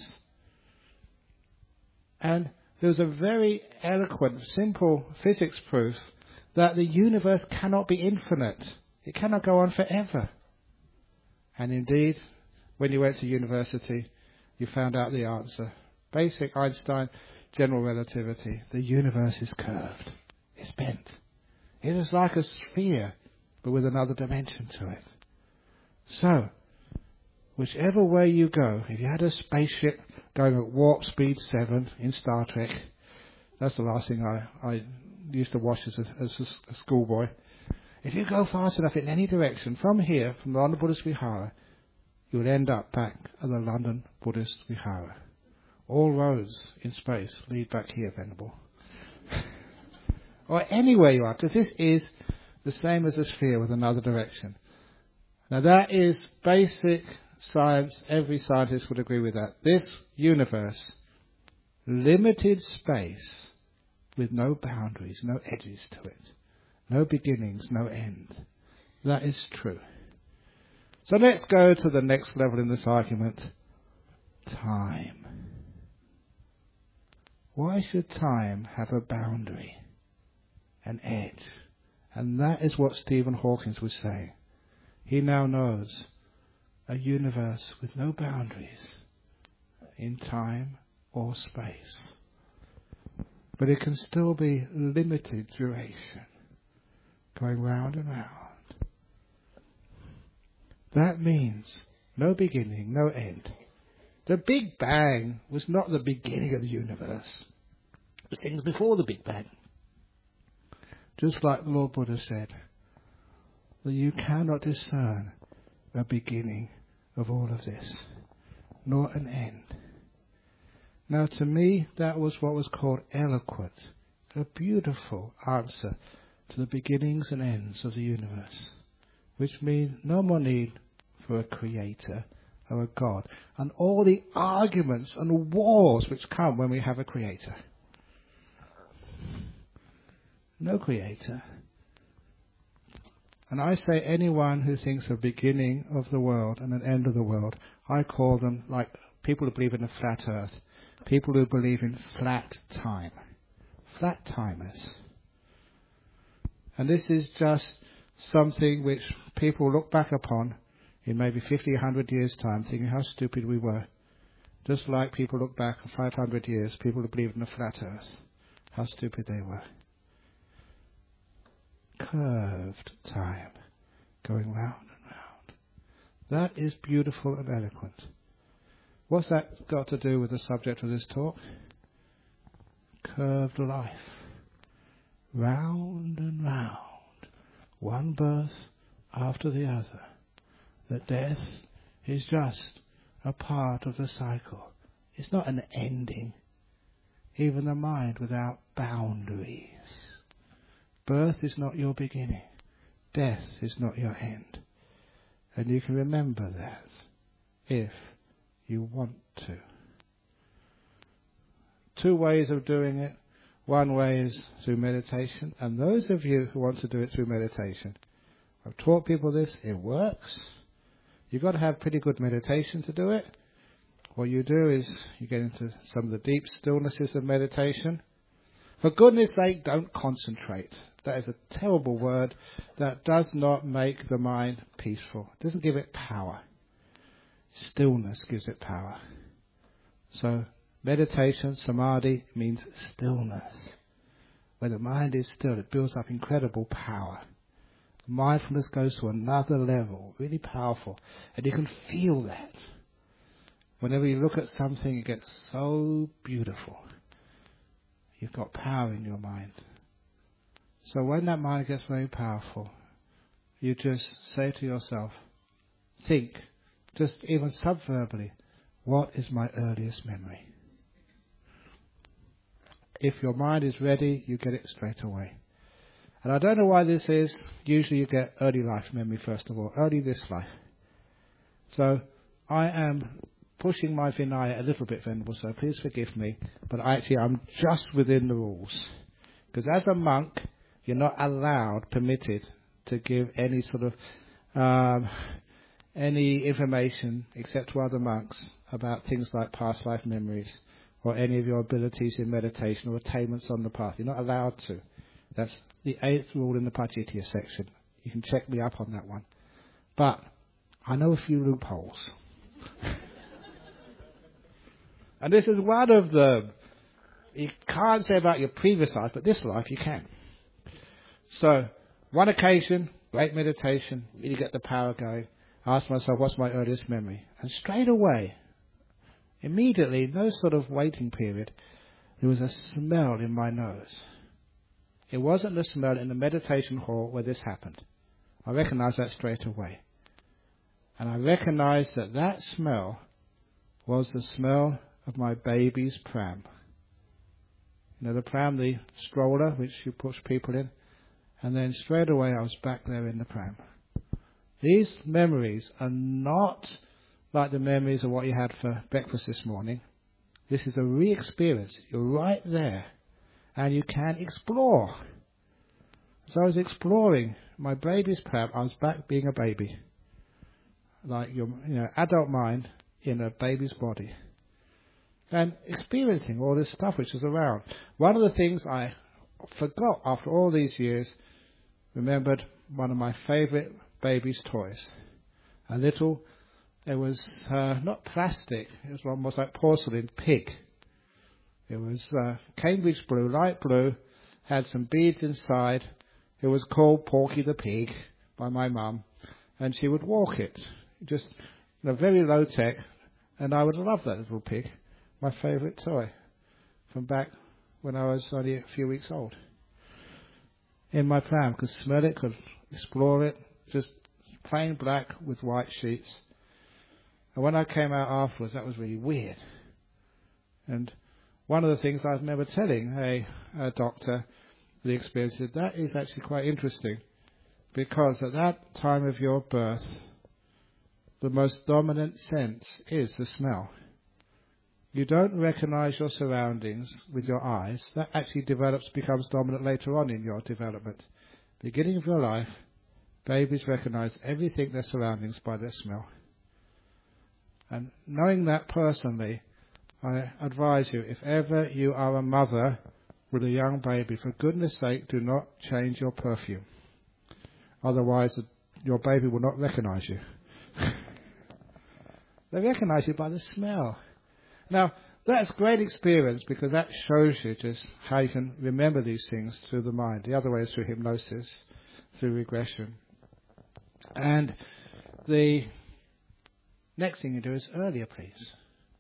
And there was a very eloquent, simple physics proof that the universe cannot be infinite. It cannot go on forever. And indeed, when you went to university, you found out the answer. Basic Einstein general relativity. The universe is curved. It's bent. It is like a sphere, but with another dimension to it. So, whichever way you go, if you had a spaceship going at warp speed 7 in Star Trek, that's the last thing I used to watch as a schoolboy. If you go fast enough in any direction, from here, from the London Buddhist Vihara, you'll end up back at the London Buddhist Vihara. All roads in space lead back here, Venerable. Or anywhere you are, because this is the same as a sphere with another direction. Now that is basic science. Every scientist would agree with that. This universe, limited space with no boundaries, no edges to it. No beginnings, no end. That is true. So let's go to the next level in this argument. Time. Why should time have a boundary, an edge? And that is what Stephen Hawking was saying. He now knows a universe with no boundaries in time or space. But it can still be limited duration, going round and round. That means no beginning, no end. The Big Bang was not the beginning of the universe. It was things before the Big Bang. Just like the Lord Buddha said, that you cannot discern a beginning of all of this, nor an end. Now to me, that was what was called eloquent, a beautiful answer to the beginnings and ends of the universe, which means no more need for a creator or a God, and all the arguments and wars which come when we have a creator. No creator. And I say anyone who thinks of beginning of the world and an end of the world, I call them like people who believe in a flat earth, people who believe in flat time. Flat timers. And this is just something which people look back upon in maybe 50, 100 years' time, thinking how stupid we were. Just like people look back 500 years, people who believe in a flat earth, how stupid they were. Curved time, going round and round. That is beautiful and eloquent. What's that got to do with the subject of this talk? Curved life. Round and round. One birth after the other. That death is just a part of the cycle. It's not an ending. Even the mind without boundaries. Birth is not your beginning. Death is not your end. And you can remember that if you want to. Two ways of doing it. One way is through meditation. And those of you who want to do it through meditation, I've taught people this. It works. You've got to have pretty good meditation to do it. What you do is you get into some of the deep stillnesses of meditation. For goodness sake, don't concentrate. That is a terrible word that does not make the mind peaceful. It doesn't give it power. Stillness gives it power. So meditation, samadhi, means stillness. When the mind is still, it builds up incredible power. Mindfulness goes to another level, really powerful. And you can feel that. Whenever you look at something, it gets so beautiful. You've got power in your mind. So when that mind gets very powerful, you just say to yourself, think, just even subverbally, what is my earliest memory? If your mind is ready, you get it straight away. And I don't know why this is. Usually you get early life memory first of all, early this life. So I am pushing my Vinaya a little bit, Venerable, so please forgive me. But actually I'm just within the rules. Because as a monk, you're not allowed, permitted, to give any sort of any information except to other monks about things like past life memories or any of your abilities in meditation or attainments on the path. You're not allowed to. That's the 8th rule in the Pajitya section. You can check me up on that one. But I know a few loopholes. And this is one of them. You can't say about your previous life, but this life you can. So, one occasion, great meditation, really get the power going. I asked myself, what's my earliest memory? And straight away, immediately, no sort of waiting period, there was a smell in my nose. It wasn't the smell in the meditation hall where this happened. I recognized that straight away. And I recognized that that smell was the smell of my baby's pram. You know, the pram, the stroller, which you push people in. And then straight away I was back there in the pram. These memories are not like the memories of what you had for breakfast this morning. This is a re-experience. You're right there. And you can explore. So I was exploring my baby's pram. I was back being a baby. Like your adult mind in a baby's body. And experiencing all this stuff which is around. One of the things I forgot after all these years, remembered one of my favourite baby's toys. It was not plastic, it was almost like porcelain pig. It was Cambridge blue, light blue, had some beads inside. It was called Porky the Pig by my mum, and she would walk it, just very low tech, and I would love that little pig, my favourite toy, from back when I was only a few weeks old. In my pram, could smell it, could explore it, just plain black with white sheets. And when I came out afterwards, that was really weird. And one of the things I remember telling a doctor the experience is that is actually quite interesting, because at that time of your birth, the most dominant sense is the smell. You don't recognize your surroundings with your eyes. That actually becomes dominant later on in your development. Beginning of your life, babies recognize everything their surroundings by their smell. And knowing that personally, I advise you, if ever you are a mother with a young baby, for goodness sake, do not change your perfume. Otherwise, your baby will not recognize you. They recognize you by the smell. Now, that's great experience, because that shows you just how you can remember these things through the mind. The other way is through hypnosis, through regression. And the next thing you do is earlier, please.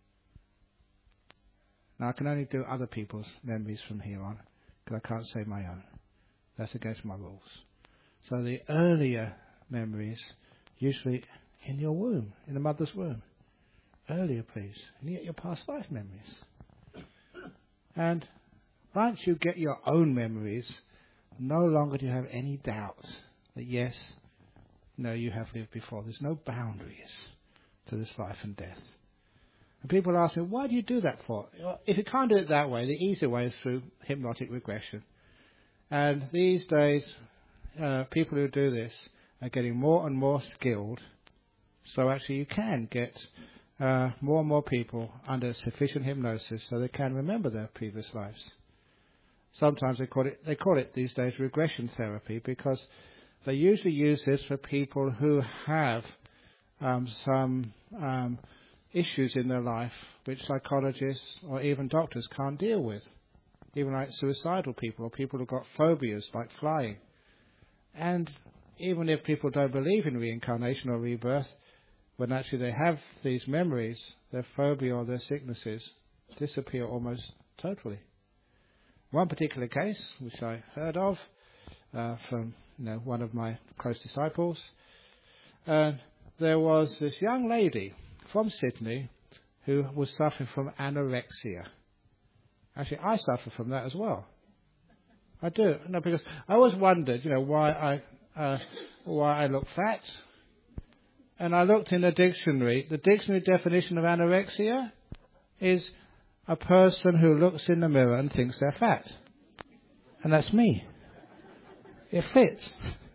Now, I can only do other people's memories from here on, because I can't say my own. That's against my rules. So the earlier memories, usually in your womb, in the mother's womb. Earlier, please. And you get your past life memories. And once you get your own memories, no longer do you have any doubt that yes, no, you have lived before. There's no boundaries to this life and death. And people ask me, why do you do that for? Well, if you can't do it that way, the easier way is through hypnotic regression. And these days, people who do this are getting more and more skilled. So actually you can get more and more people under sufficient hypnosis so they can remember their previous lives. Sometimes they call it these days regression therapy, because they usually use this for people who have some issues in their life which psychologists or even doctors can't deal with. Even like suicidal people, or people who've got phobias like flying. And even if people don't believe in reincarnation or rebirth, when actually they have these memories, their phobia or their sicknesses disappear almost totally. One particular case, which I heard of from one of my close disciples, there was this young lady from Sydney who was suffering from anorexia. Actually, I suffer from that as well. I do. No, because I always wondered, why I look fat. And I looked in the dictionary. The dictionary definition of anorexia is a person who looks in the mirror and thinks they're fat. And that's me. It fits.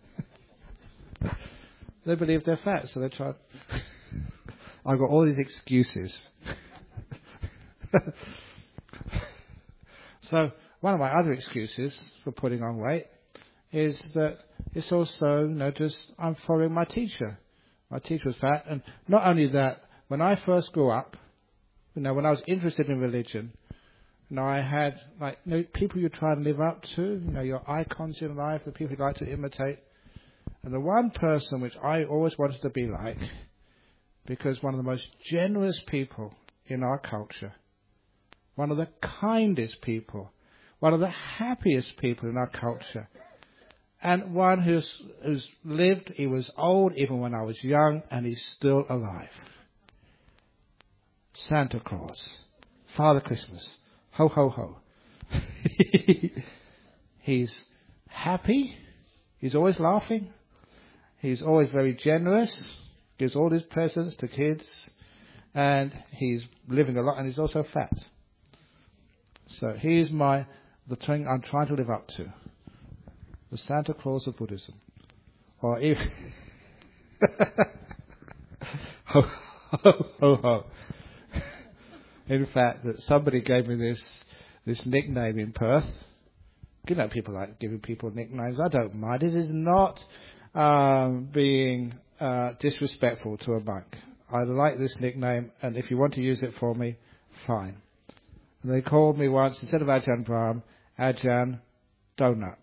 They believe they're fat, so they try. I've got all these excuses. So one of my other excuses for putting on weight is that it's also noticed I'm following my teacher. My teacher was fat, and not only that, when I first grew up, when I was interested in religion, I had people you try and live up to, your icons in life, the people you like to imitate. And the one person which I always wanted to be like, because one of the most generous people in our culture, one of the kindest people, one of the happiest people in our culture, and one who's lived, he was old even when I was young, and he's still alive. Santa Claus, Father Christmas, ho, ho, ho. He's happy, he's always laughing, he's always very generous, gives all his presents to kids, and he's living a lot, and he's also fat. So he's the thing I'm trying to live up to. the Santa Claus of Buddhism. Or even ho, ho, ho, ho. In fact, that somebody gave me this nickname in Perth. You know, people like giving people nicknames. I don't mind. It is not being disrespectful to a monk. I like this nickname, and if you want to use it for me, fine. And they called me once, instead of Ajahn Brahm, Ajahn Donut.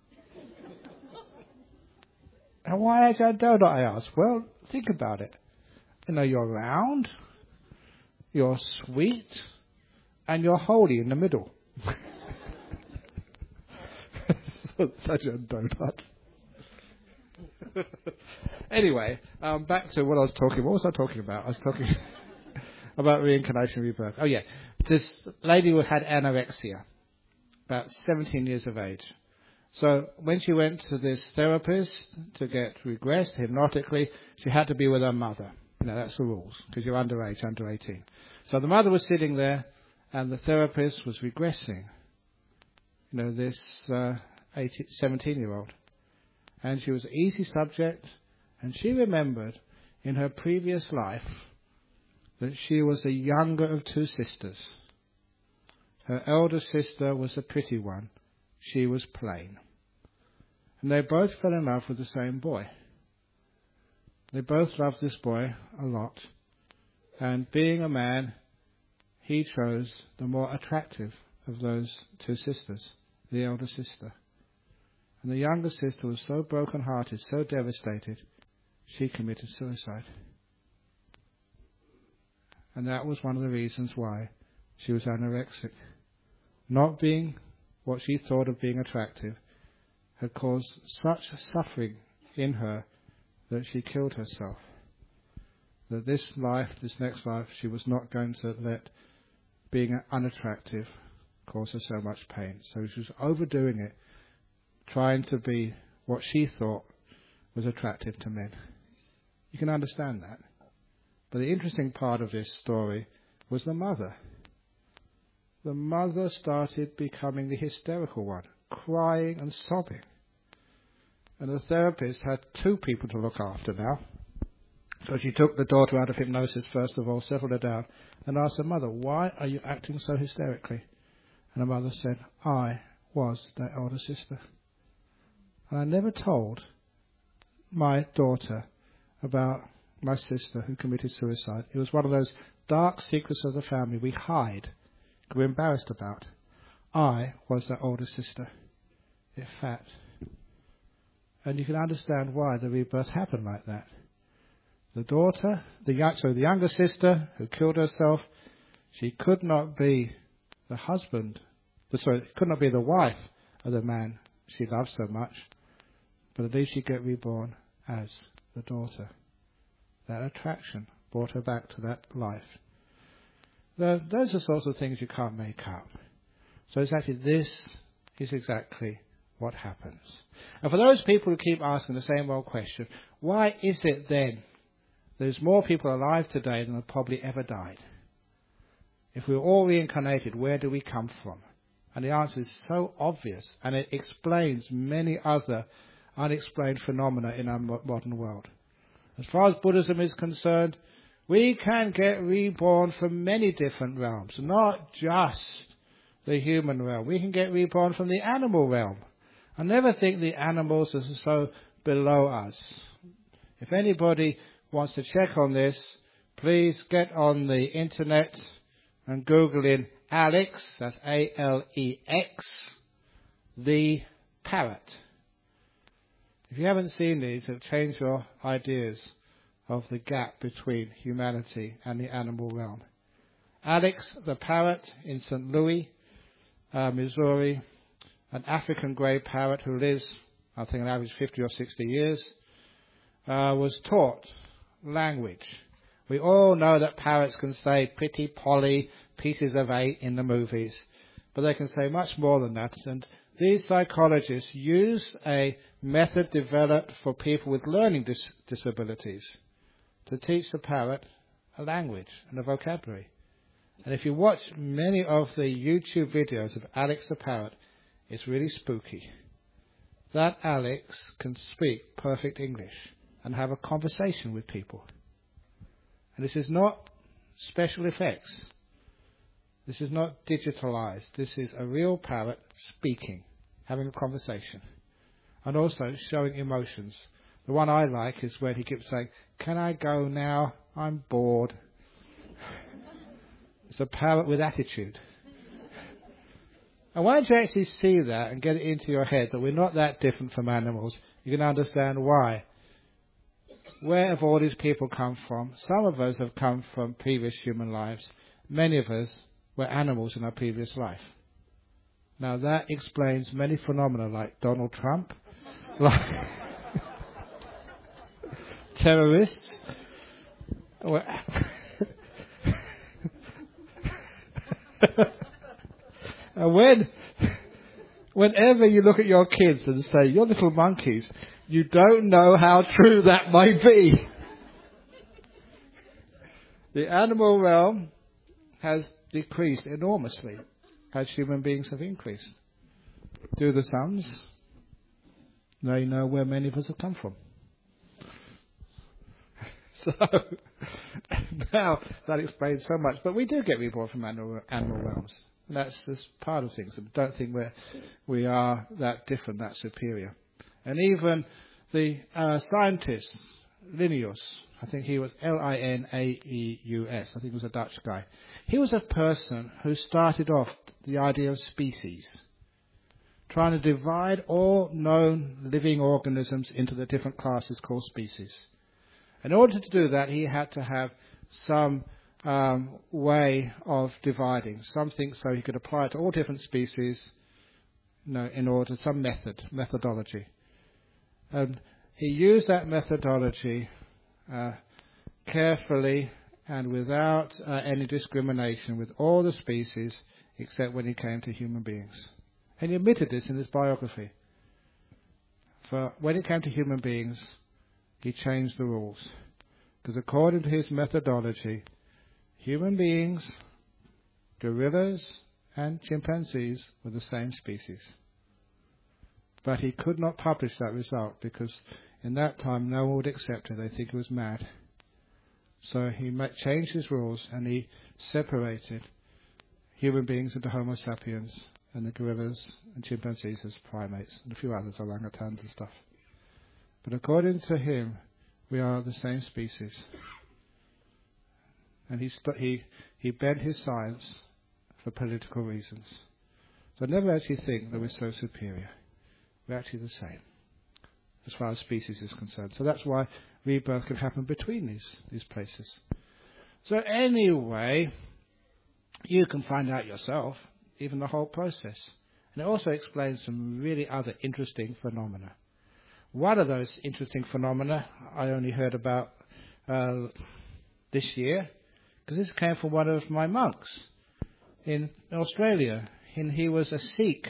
And why Ajahn Donut, I asked? Well, think about it. You know, you're round, you're sweet, and you're holy in the middle. Ajahn Donut. Anyway, back to what I was talking. What was I talking about? I was talking about reincarnation, rebirth. Oh yeah, this lady who had anorexia, about 17 years of age. So when she went to this therapist to get regressed hypnotically, she had to be with her mother. You know, that's the rules, because you're underage, under 18. So the mother was sitting there, and the therapist was regressing. You know, this 17-year-old. And she was an easy subject, and she remembered in her previous life that she was the younger of two sisters. Her elder sister was a pretty one. She was plain. And they both fell in love with the same boy. They both loved this boy a lot. And being a man, he chose the more attractive of those two sisters, the elder sister. And the younger sister was so broken-hearted, so devastated, she committed suicide. And that was one of the reasons why she was anorexic. Not being what she thought of being attractive had caused such suffering in her that she killed herself. That this life, this next life, she was not going to let being unattractive cause her so much pain. So she was overdoing it, trying to be what she thought was attractive to men. You can understand that. But the interesting part of this story was the mother. The mother started becoming the hysterical one, crying and sobbing. And the therapist had two people to look after now. So she took the daughter out of hypnosis first of all, settled her down, and asked her mother, "Why are you acting so hysterically?" And her mother said, "I was their older sister. And I never told my daughter about my sister who committed suicide. It was one of those dark secrets of the family we hide, we're embarrassed about. I was their older sister. In fact." And you can understand why the rebirth happened like that. The daughter, the younger sister who killed herself, she could not be the could not be the wife of the man she loved so much, but at least she'd get reborn as the daughter. That attraction brought her back to that life. Those are sorts of things you can't make up. So this is exactly what happens. And for those people who keep asking the same old question, why is it then there's more people alive today than have probably ever died? If we were all reincarnated, where do we come from? And the answer is so obvious, and it explains many other unexplained phenomena in our modern world. As far as Buddhism is concerned, we can get reborn from many different realms, not just the human realm. We can get reborn from the animal realm. I never think the animals are so below us. If anybody wants to check on this, please get on the internet and Google in Alex, that's A-L-E-X, the parrot. If you haven't seen these, it'll change your ideas of the gap between humanity and the animal realm. Alex the parrot in St. Louis, Missouri, an African grey parrot who lives, I think, an average 50 or 60 years, was taught language. We all know that parrots can say pretty Polly, pieces of 8 in the movies, but they can say much more than that. And these psychologists use a method developed for people with learning disabilities to teach the parrot a language and a vocabulary. And if you watch many of the YouTube videos of Alex the parrot, it's really spooky. that Alex can speak perfect English and have a conversation with people. And this is not special effects. This is not digitalized. This is a real parrot speaking, having a conversation, and also showing emotions. The one I like is when he keeps saying, "Can I go now? I'm bored." It's a parrot with attitude. And once you actually see that and get it into your head that we're not that different from animals, you can understand why. Where have all these people come from? Some of us have come from previous human lives. Many of us were animals in our previous life. Now that explains many phenomena like Donald Trump, like terrorists. And whenever you look at your kids and say, "You're little monkeys," you don't know how true that may be. The animal realm has decreased enormously as human beings have increased. Do the sons? They know where many of us have come from. So, now that explains so much. But we do get reborn from animal realms. And that's just part of things. I don't think we are that different, that superior. And even the scientist, Linnaeus, I think he was Linnaeus, I think he was a Dutch guy. He was a person who started off the idea of species, trying to divide all known living organisms into the different classes called species. In order to do that, he had to have some way of dividing, something so he could apply it to all different species, in order, some methodology. And he used that methodology carefully and without any discrimination with all the species except when he came to human beings. And he admitted this in his biography. For when it came to human beings, he changed the rules. Because according to his methodology, human beings, gorillas, and chimpanzees were the same species. But he could not publish that result because in that time no one would accept it. They think he was mad. So he changed his rules and he separated human beings into Homo sapiens and the gorillas and chimpanzees as primates and a few others, orangutans and stuff. But according to him, we are the same species. And he bent his science for political reasons. So I never actually think that we're so superior. We're actually the same as far as species is concerned. So that's why rebirth can happen between these places. So anyway, you can find out yourself, even the whole process. And it also explains some really other interesting phenomena. One of those interesting phenomena I only heard about this year, because this came from one of my monks in Australia. And he was a Sikh,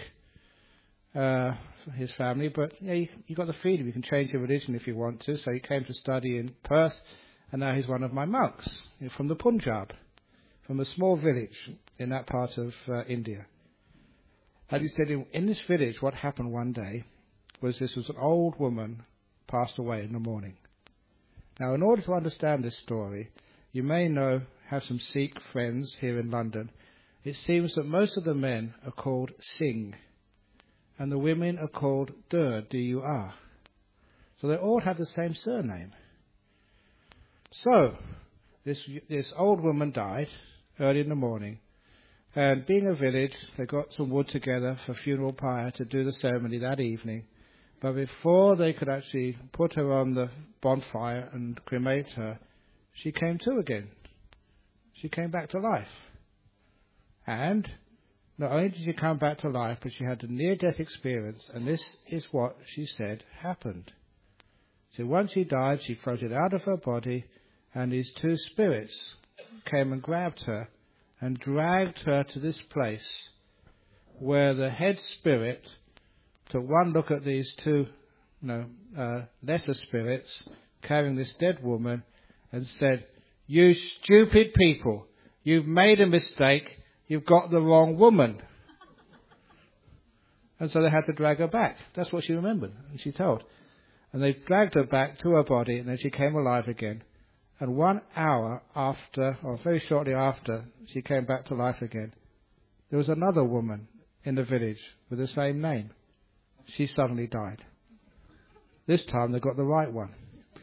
his family, but you got the freedom. You can change your religion if you want to. So he came to study in Perth, and now he's one of my monks from the Punjab, from a small village in that part of India. And he said in this village, what happened one day was an old woman passed away in the morning. Now, in order to understand this story, you may have some Sikh friends here in London. It seems that most of the men are called Singh, and the women are called Dur, D-U-R. So they all have the same surname. So, this old woman died early in the morning, and being a village, they got some wood together for funeral pyre to do the ceremony that evening. But before they could actually put her on the bonfire and cremate her, she came to again. She came back to life. And not only did she come back to life, but she had a near-death experience, and this is what she said happened. So once she died, she floated out of her body, and these two spirits came and grabbed her and dragged her to this place where the head spirit took one look at these two lesser spirits carrying this dead woman and said, "You stupid people, you've made a mistake, you've got the wrong woman." And so they had to drag her back. That's what she remembered, and she told. And they dragged her back to her body, and then she came alive again. And 1 hour after, or very shortly after, she came back to life again, there was another woman in the village with the same name. She suddenly died. This time they got the right one.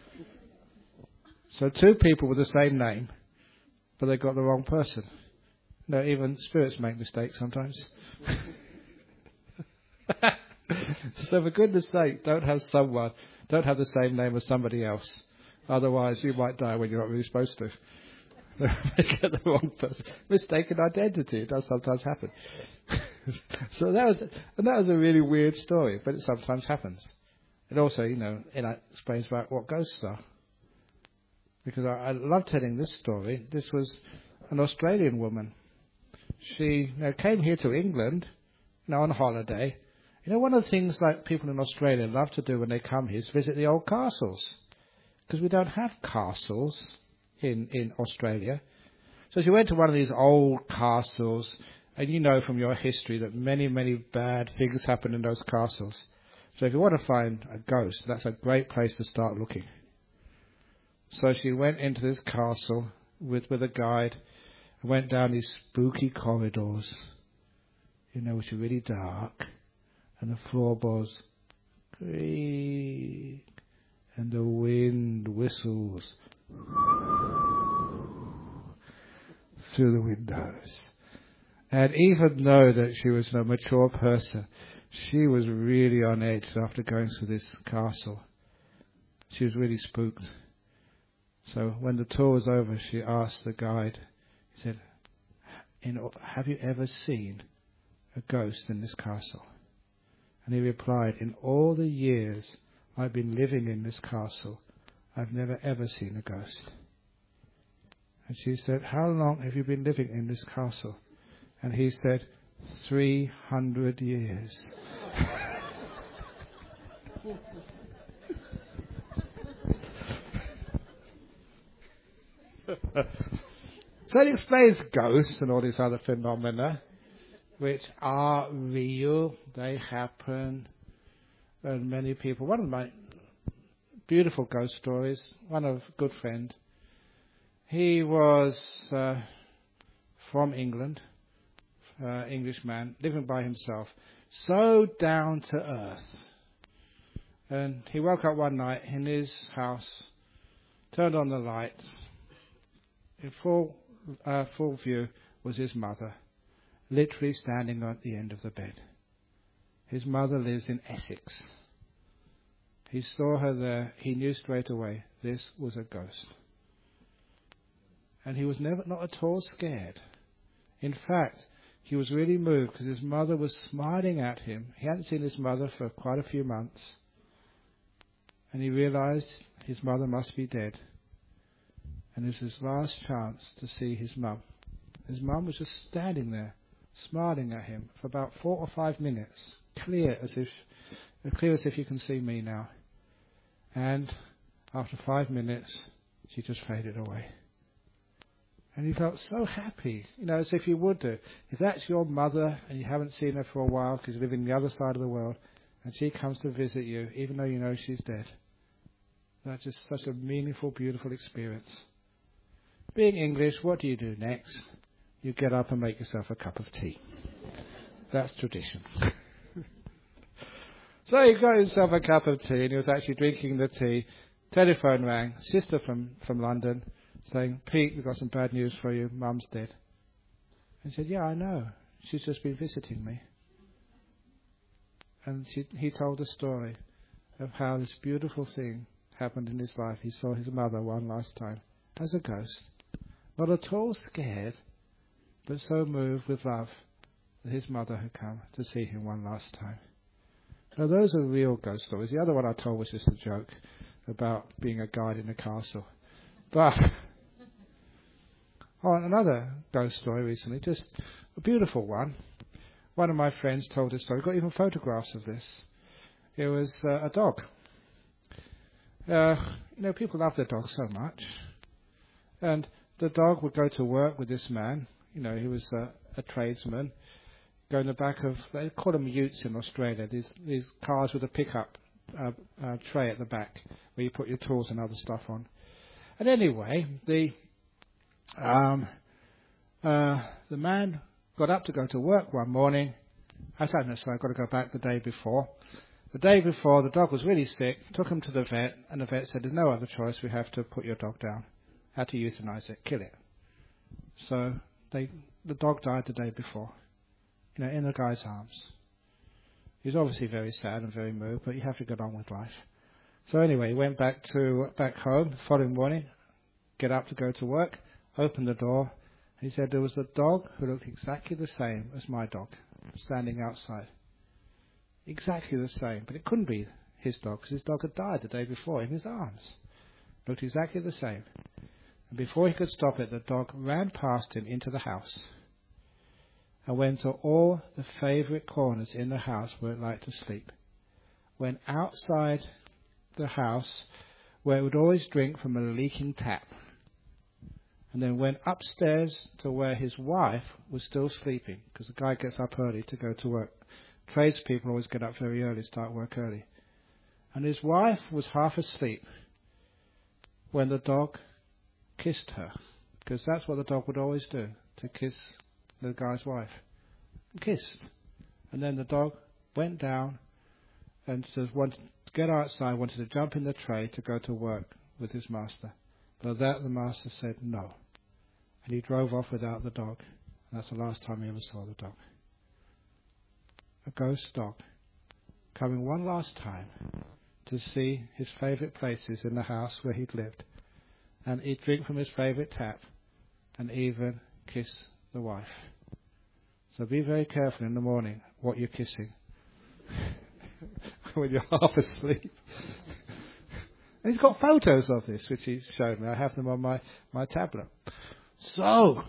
So 2 people with the same name, but they got the wrong person. No, even spirits make mistakes sometimes. So for goodness sake, don't have the same name as somebody else. Otherwise you might die when you're not really supposed to. Get the wrong person. Mistaken identity, it does sometimes happen. So that was a really weird story, but it sometimes happens. It also, it explains about what ghosts are. Because I love telling this story. This was an Australian woman. She came here to England, on holiday. One of the things like people in Australia love to do when they come here is visit the old castles. Because we don't have castles in Australia. So she went to one of these old castles, and from your history that many, many bad things happen in those castles. So if you want to find a ghost, that's a great place to start looking. So she went into this castle with a guide, and went down these spooky corridors, which are really dark, and the floorboards creak, and the wind whistles through the windows. And even though that she was a mature person, she was really on edge after going through this castle. She was really spooked. So when the tour was over, she asked the guide, he said, have you ever seen a ghost in this castle? And he replied, in all the years I've been living in this castle, I've never ever seen a ghost. And she said, how long have you been living in this castle? And he said, 300 years. So it explains ghosts and all these other phenomena, which are real, they happen, and many people. One of my beautiful ghost stories, one of a good friend, he was from England, Englishman, living by himself, so down to earth. And he woke up one night in his house, turned on the lights. In full view was his mother, literally standing at the end of the bed. His mother lives in Essex. He saw her there. He knew straight away this was a ghost. And he was not at all scared. In fact, he was really moved because his mother was smiling at him. He hadn't seen his mother for quite a few months. And he realized his mother must be dead. And it was his last chance to see his mum. His mum was just standing there, smiling at him for about 4 or 5 minutes, clear as if you can see me now. And after 5 minutes, she just faded away. And he felt so happy, as if you would do. If that's your mother and you haven't seen her for a while because you're living the other side of the world, and she comes to visit you, even though you know she's dead. That's just such a meaningful, beautiful experience. Being English, what do you do next? You get up and make yourself a cup of tea. That's tradition. So he got himself a cup of tea, and he was actually drinking the tea. Telephone rang, sister from London, saying, Pete, we've got some bad news for you, Mum's dead. And he said, yeah, I know. She's just been visiting me. And he told a story of how this beautiful thing happened in his life. He saw his mother one last time as a ghost. Not at all scared, but so moved with love that his mother had come to see him one last time. Now those are real ghost stories. The other one I told was just a joke about being a guide in a castle. But on another ghost story recently, just a beautiful one. One of my friends told this story. Got even photographs of this. It was a dog. People love their dogs so much. And the dog would go to work with this man. He was a tradesman. go in the back of, they call them utes in Australia, these cars with a pickup tray at the back where you put your tools and other stuff on. And anyway, the man got up to go to work one morning. I said, no, sorry, I've got to go back the day before. The day before, the dog was really sick, took him to the vet, and the vet said, there's no other choice, we have to put your dog down. Had to euthanize it, kill it. So the dog died the day before, in the guy's arms. He was obviously very sad and very moved, but you have to get on with life. So anyway, he went back home the following morning, get up to go to work, opened the door. He said there was a dog who looked exactly the same as my dog, standing outside. Exactly the same, but it couldn't be his dog, because his dog had died the day before in his arms. Looked exactly the same. And before he could stop it, the dog ran past him into the house and went to all the favourite corners in the house where it liked to sleep. Went outside the house where it would always drink from a leaking tap. And then went upstairs to where his wife was still sleeping, because the guy gets up early to go to work. Tradespeople always get up very early, start work early. And his wife was half asleep when the dog kissed her, because that's what the dog would always do, to kiss the guy's wife. Kissed. And then the dog went down and just wanted to get outside, wanted to jump in the tray to go to work with his master. But that the master said no. And he drove off without the dog. And that's the last time he ever saw the dog. A ghost dog, coming one last time to see his favourite places in the house where he'd lived, and he'd drink from his favourite tap, and even kiss the wife. So be very careful in the morning what you're kissing when you're half asleep. And he's got photos of this, which he's shown me. I have them on my tablet. So,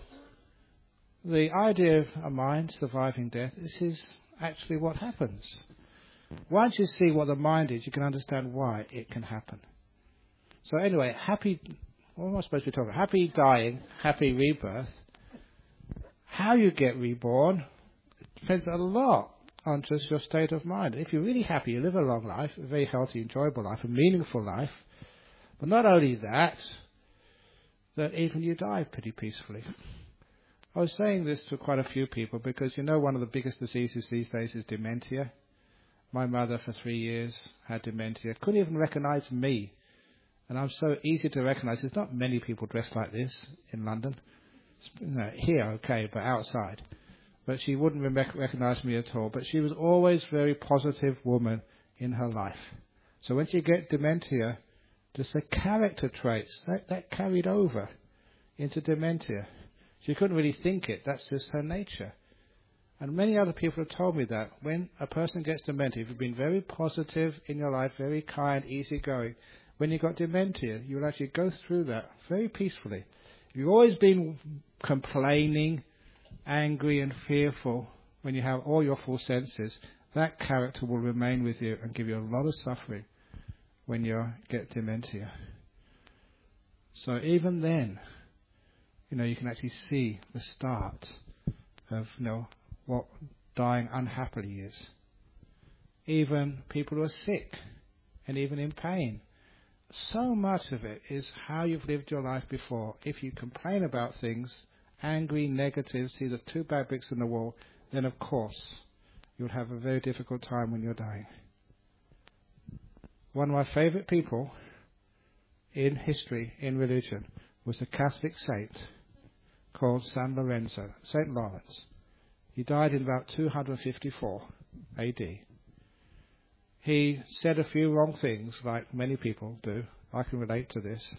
the idea of a mind surviving death, this is actually what happens. Once you see what the mind is, you can understand why it can happen. So anyway, what am I supposed to be talking about? Happy dying, happy rebirth. How you get reborn depends a lot on just your state of mind. If you're really happy, you live a long life, a very healthy, enjoyable life, a meaningful life. But not only that even you die pretty peacefully. I was saying this to quite a few people because one of the biggest diseases these days is dementia. My mother for 3 years had dementia. Couldn't even recognize me. And I'm so easy to recognize. There's not many people dressed like this in London. Here, okay, but outside. But she wouldn't recognize me at all. But she was always a very positive woman in her life. So when you get dementia, just the character traits, that carried over into dementia. She couldn't really think it. That's just her nature. And many other people have told me that when a person gets dementia, if you've been very positive in your life, very kind, easygoing, when you've got dementia, you'll actually go through that very peacefully. If you've always been complaining, angry and fearful when you have all your full senses, that character will remain with you and give you a lot of suffering when you get dementia. So even then, you can actually see the start of, what dying unhappily is. Even people who are sick and even in pain. So much of it is how you've lived your life before. If you complain about things, angry, negative, see the two bad bricks in the wall, then of course you'll have a very difficult time when you're dying. One of my favourite people in history, in religion, was a Catholic saint called St. Lawrence. He died in about 254 AD. He said a few wrong things, like many people do. I can relate to this.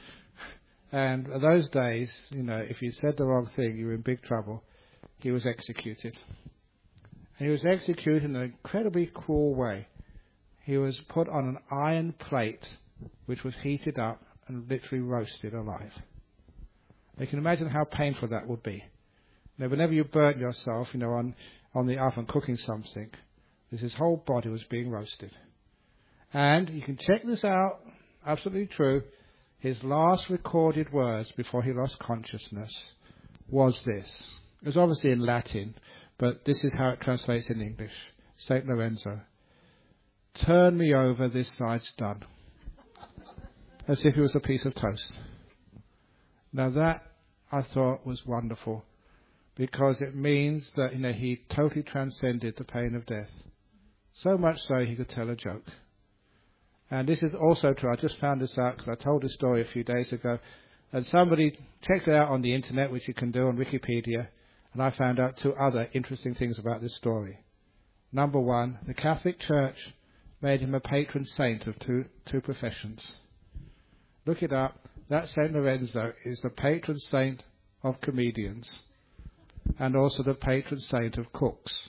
And in those days, if you said the wrong thing, you were in big trouble. He was executed. And he was executed in an incredibly cruel way. He was put on an iron plate, which was heated up and literally roasted alive. You can imagine how painful that would be. Whenever you burnt yourself, on the oven cooking something, his whole body was being roasted. And you can check this out, absolutely true. His last recorded words before he lost consciousness was this. It was obviously in Latin, but this is how it translates in English. St. Lorenzo. Turn me over, this side's done. As if it was a piece of toast. Now that, I thought, was wonderful, because it means that he totally transcended the pain of death. So much so he could tell a joke. And this is also true. I just found this out because I told this story a few days ago. And somebody checked it out on the internet, which you can do on Wikipedia. And I found out 2 other interesting things about this story. Number 1, the Catholic Church made him a patron saint of two professions. Look it up. That St. Lorenzo is the patron saint of comedians and also the patron saint of cooks.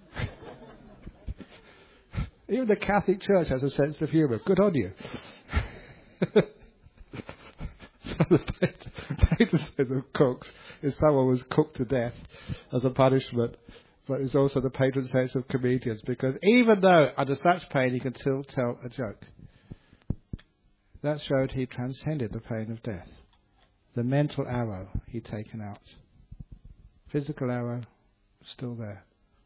Even the Catholic Church has a sense of humour. Good on you. So the patron saint of cooks is someone who was cooked to death as a punishment, but is also the patron saint of comedians, because even though under such pain he can still tell a joke. That showed he transcended the pain of death. The mental arrow he'd taken out. Physical arrow, still there.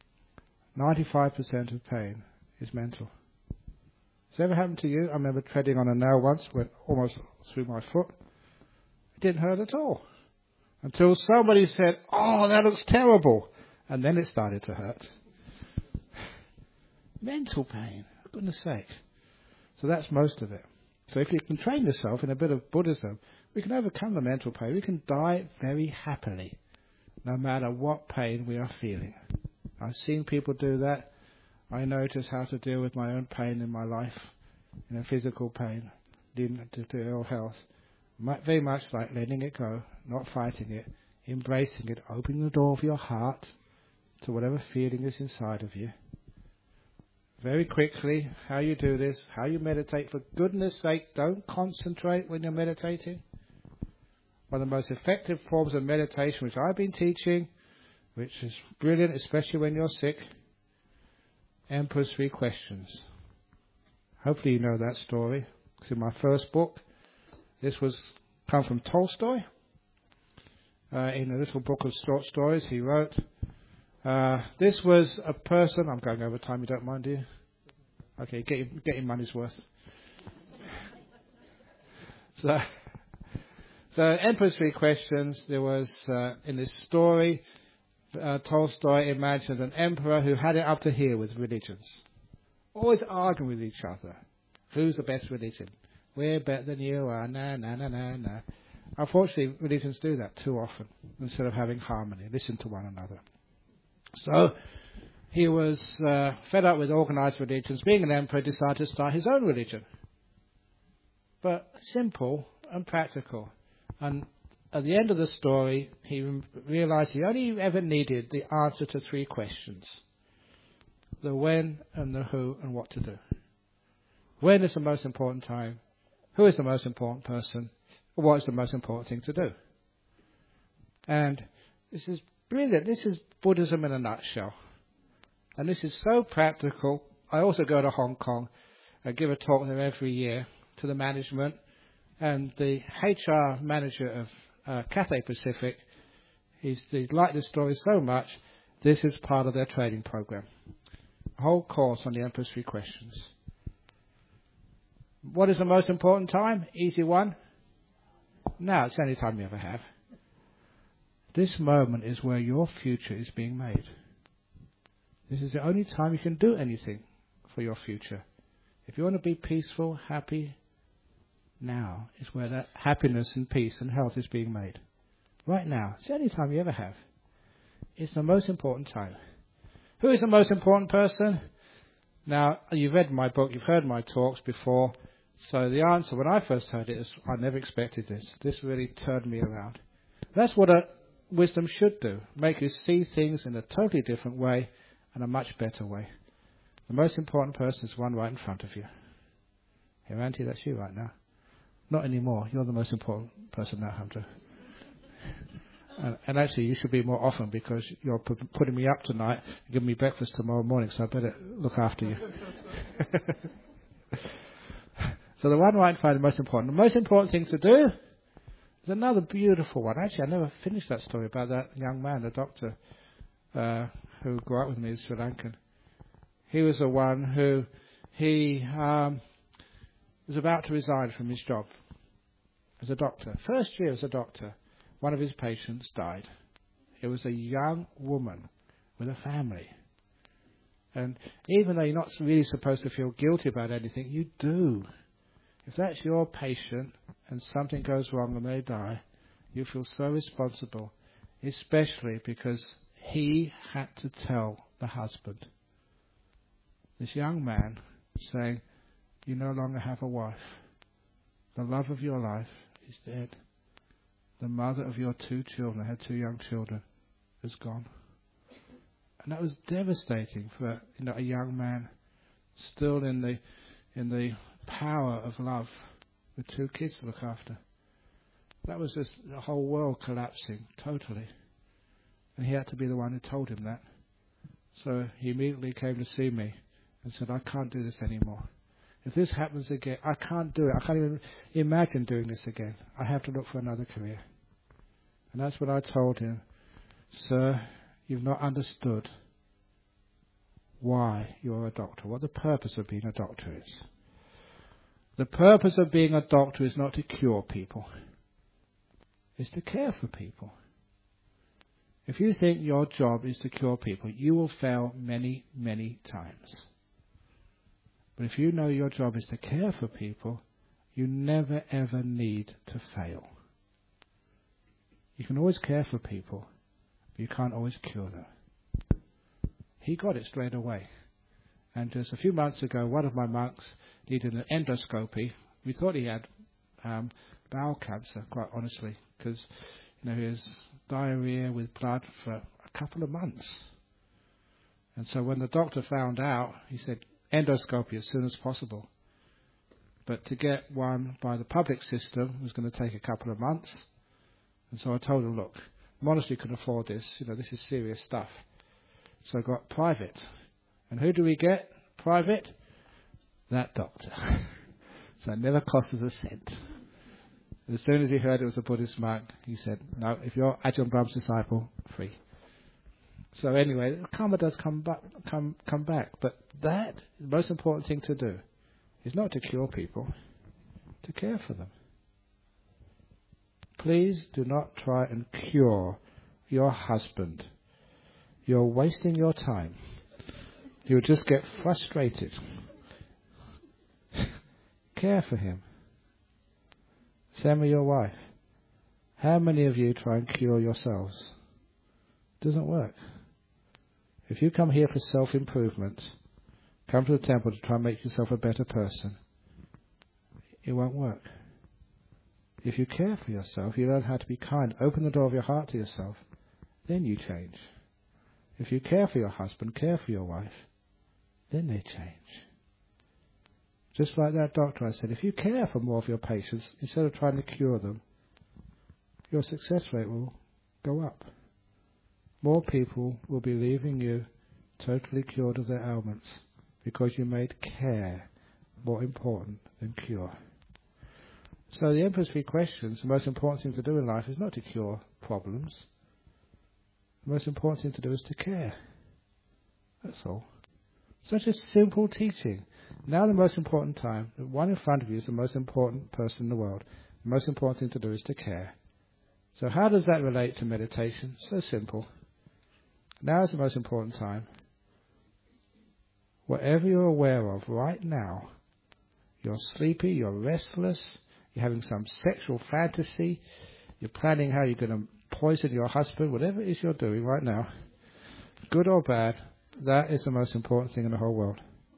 95% of pain is mental. Has it ever happened to you? I remember treading on a nail once, went almost through my foot. It didn't hurt at all. Until somebody said, "Oh, that looks terrible." And then it started to hurt. Mental pain, for goodness sake. So that's most of it. So if you can train yourself in a bit of Buddhism, we can overcome the mental pain. We can die very happily, no matter what pain we are feeling. I've seen people do that. I notice how to deal with my own pain in my life, physical pain, leading to ill health. Very much like letting it go, not fighting it, embracing it, opening the door of your heart to whatever feeling is inside of you. Very quickly, how you do this, how you meditate. For goodness sake, don't concentrate when you're meditating. One of the most effective forms of meditation, which I've been teaching, which is brilliant, especially when you're sick, Emperor's 3 Questions. Hopefully you know that story. It's in my first book. This come from Tolstoy. In a little book of short stories he wrote. This was a person. I'm going over time. You don't mind, do you? Okay, get your money's worth. So Emperor's 3 Questions. There was in this story, Tolstoy imagined an emperor who had it up to here with religions, always arguing with each other. Who's the best religion? We're better than you are. Na na na na na. Unfortunately, religions do that too often instead of having harmony. Listen to one another. So he was fed up with organized religions. Being an emperor, decided to start his own religion. But simple and practical. And at the end of the story, he realized he only ever needed the answer to 3 questions. The when and the who and what to do. When is the most important time? Who is the most important person? What is the most important thing to do? And this is brilliant. This is Buddhism in a nutshell. And this is so practical. I also go to Hong Kong and give a talk there every year to the management. And the HR manager of Cathay Pacific, he liked this story so much, this is part of their training program. A whole course on the Emperor's 3 Questions. What is the most important time? Easy one. Now, it's the only time you ever have. This moment is where your future is being made. This is the only time you can do anything for your future. If you want to be peaceful, happy, now is where that happiness and peace and health is being made. Right now. It's the only time you ever have. It's the most important time. Who is the most important person? Now, you've read my book, you've heard my talks before. So the answer, when I first heard it, is I never expected this. This really turned me around. That's what a wisdom should do. Make you see things in a totally different way and a much better way. The most important person is one right in front of you. Here, Auntie, that's you right now. Not anymore. You're the most important person now, Hunter. And actually, you should be more often because you're putting me up tonight and giving me breakfast tomorrow morning, so I better look after you. So the one right in front is the most important. The most important thing to do is another beautiful one. Actually, I never finished that story about that young man, the doctor, who grew up with me, is Sri Lankan. He was the one who was about to resign from his job as a doctor. First year as a doctor, one of his patients died. It was a young woman with a family. And even though you're not really supposed to feel guilty about anything, you do. If that's your patient and something goes wrong and they die, you feel so responsible, especially because he had to tell the husband, this young man, saying, you no longer have a wife. The love of your life is dead. The mother of your 2 children, had 2 young children, is gone. And that was devastating for a young man still in the power of love with 2 kids to look after. That was just the whole world collapsing totally. And he had to be the one who told him that. So he immediately came to see me and said, I can't do this anymore. If this happens again, I can't do it. I can't even imagine doing this again. I have to look for another career. And that's what I told him. Sir, you've not understood why you're a doctor, what the purpose of being a doctor is. The purpose of being a doctor is not to cure people. It's to care for people. If you think your job is to cure people, you will fail many, many times. But if you know your job is to care for people, you never ever need to fail. You can always care for people, but you can't always cure them. He got it straight away. And just a few months ago, one of my monks needed an endoscopy. We thought he had bowel cancer, quite honestly, because he has diarrhea with blood for a couple of months. And so when the doctor found out, he said, endoscopy as soon as possible. But to get one by the public system was going to take a couple of months. And so I told him, look, monastery can afford this. This is serious stuff. So I got private. And who do we get private? That doctor. So it never cost us a cent. As soon as he heard it was a Buddhist monk, he said, no, if you're Ajahn Brahm's disciple, free. So anyway, karma does come back. But the most important thing to do is not to cure people, to care for them. Please do not try and cure your husband. You're wasting your time. You'll just get frustrated. Care for him. Same with your wife. How many of you try and cure yourselves? It doesn't work. If you come here for self-improvement, come to the temple to try and make yourself a better person, it won't work. If you care for yourself, you learn how to be kind, open the door of your heart to yourself, then you change. If you care for your husband, care for your wife, then they change. Just like that doctor, I said, if you care for more of your patients, instead of trying to cure them, your success rate will go up. More people will be leaving you totally cured of their ailments because you made care more important than cure. So the Emperor's Three Questions, the most important thing to do in life is not to cure problems. The most important thing to do is to care. That's all. Such a simple teaching. Now the most important time, the one in front of you is the most important person in the world. The most important thing to do is to care. So how does that relate to meditation? So simple. Now is the most important time. Whatever you're aware of right now, you're sleepy, you're restless, you're having some sexual fantasy, you're planning how you're going to poison your husband, whatever it is you're doing right now, good or bad, that is the most important thing in the whole world.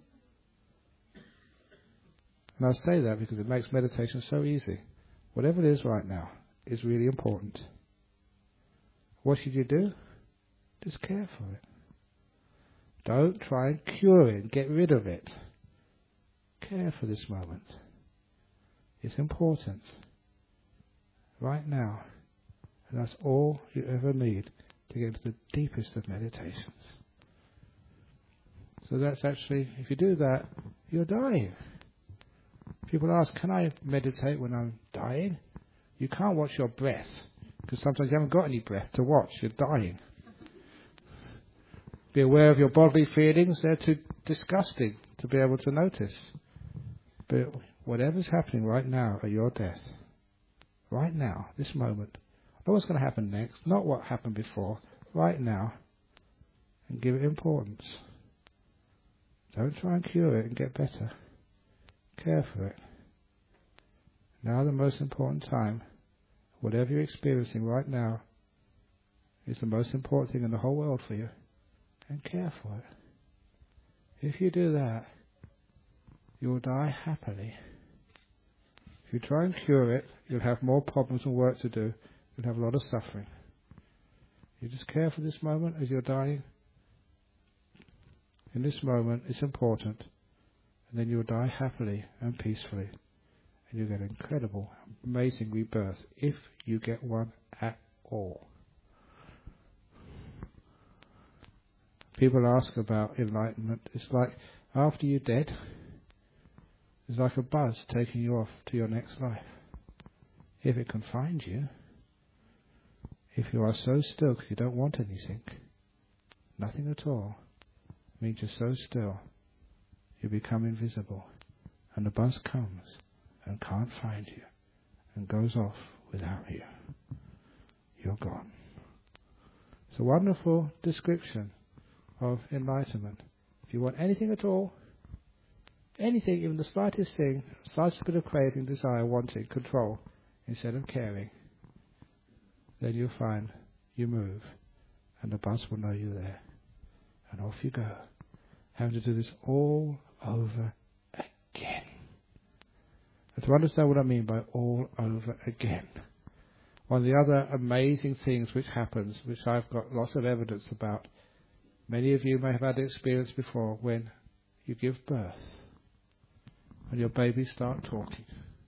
And I say that because it makes meditation so easy. Whatever it is right now is really important. What should you do? Just care for it. Don't try and cure it, get rid of it. Care for this moment. It's important. Right now. And that's all you ever need to get into the deepest of meditations. So that's actually, if you do that, you're dying. People ask, can I meditate when I'm dying? You can't watch your breath, because sometimes you haven't got any breath to watch. You're dying. Be aware of your bodily feelings. They're too disgusting to be able to notice. But whatever's happening right now at your death, right now, this moment, not what's going to happen next, not what happened before, right now, and give it importance. Don't try and cure it and get better. Care for it. Now the most important time, whatever you're experiencing right now, is the most important thing in the whole world for you. And care for it. If you do that, you'll die happily. If you try and cure it, you'll have more problems and work to do. You'll have a lot of suffering. You just care for this moment as you're dying. In this moment, it's important. And then you'll die happily and peacefully. And you'll get an incredible, amazing rebirth, if you get one at all. People ask about enlightenment. It's like after you're dead, it's like a buzz taking you off to your next life. If it can find you, if you are so still because you don't want anything, nothing at all, means you're so still, you become invisible. And the buzz comes and can't find you and goes off without you. You're gone. It's a wonderful description of enlightenment. If you want anything at all, anything, even the slightest thing, slightest bit of craving, desire, wanting, control, instead of caring, then you'll find you move, and the buzz will know you're there. And off you go, having to do this all over again. And to understand what I mean by all over again, one of the other amazing things which happens, which I've got lots of evidence about, many of you may have had the experience before, when you give birth and your babies start talking.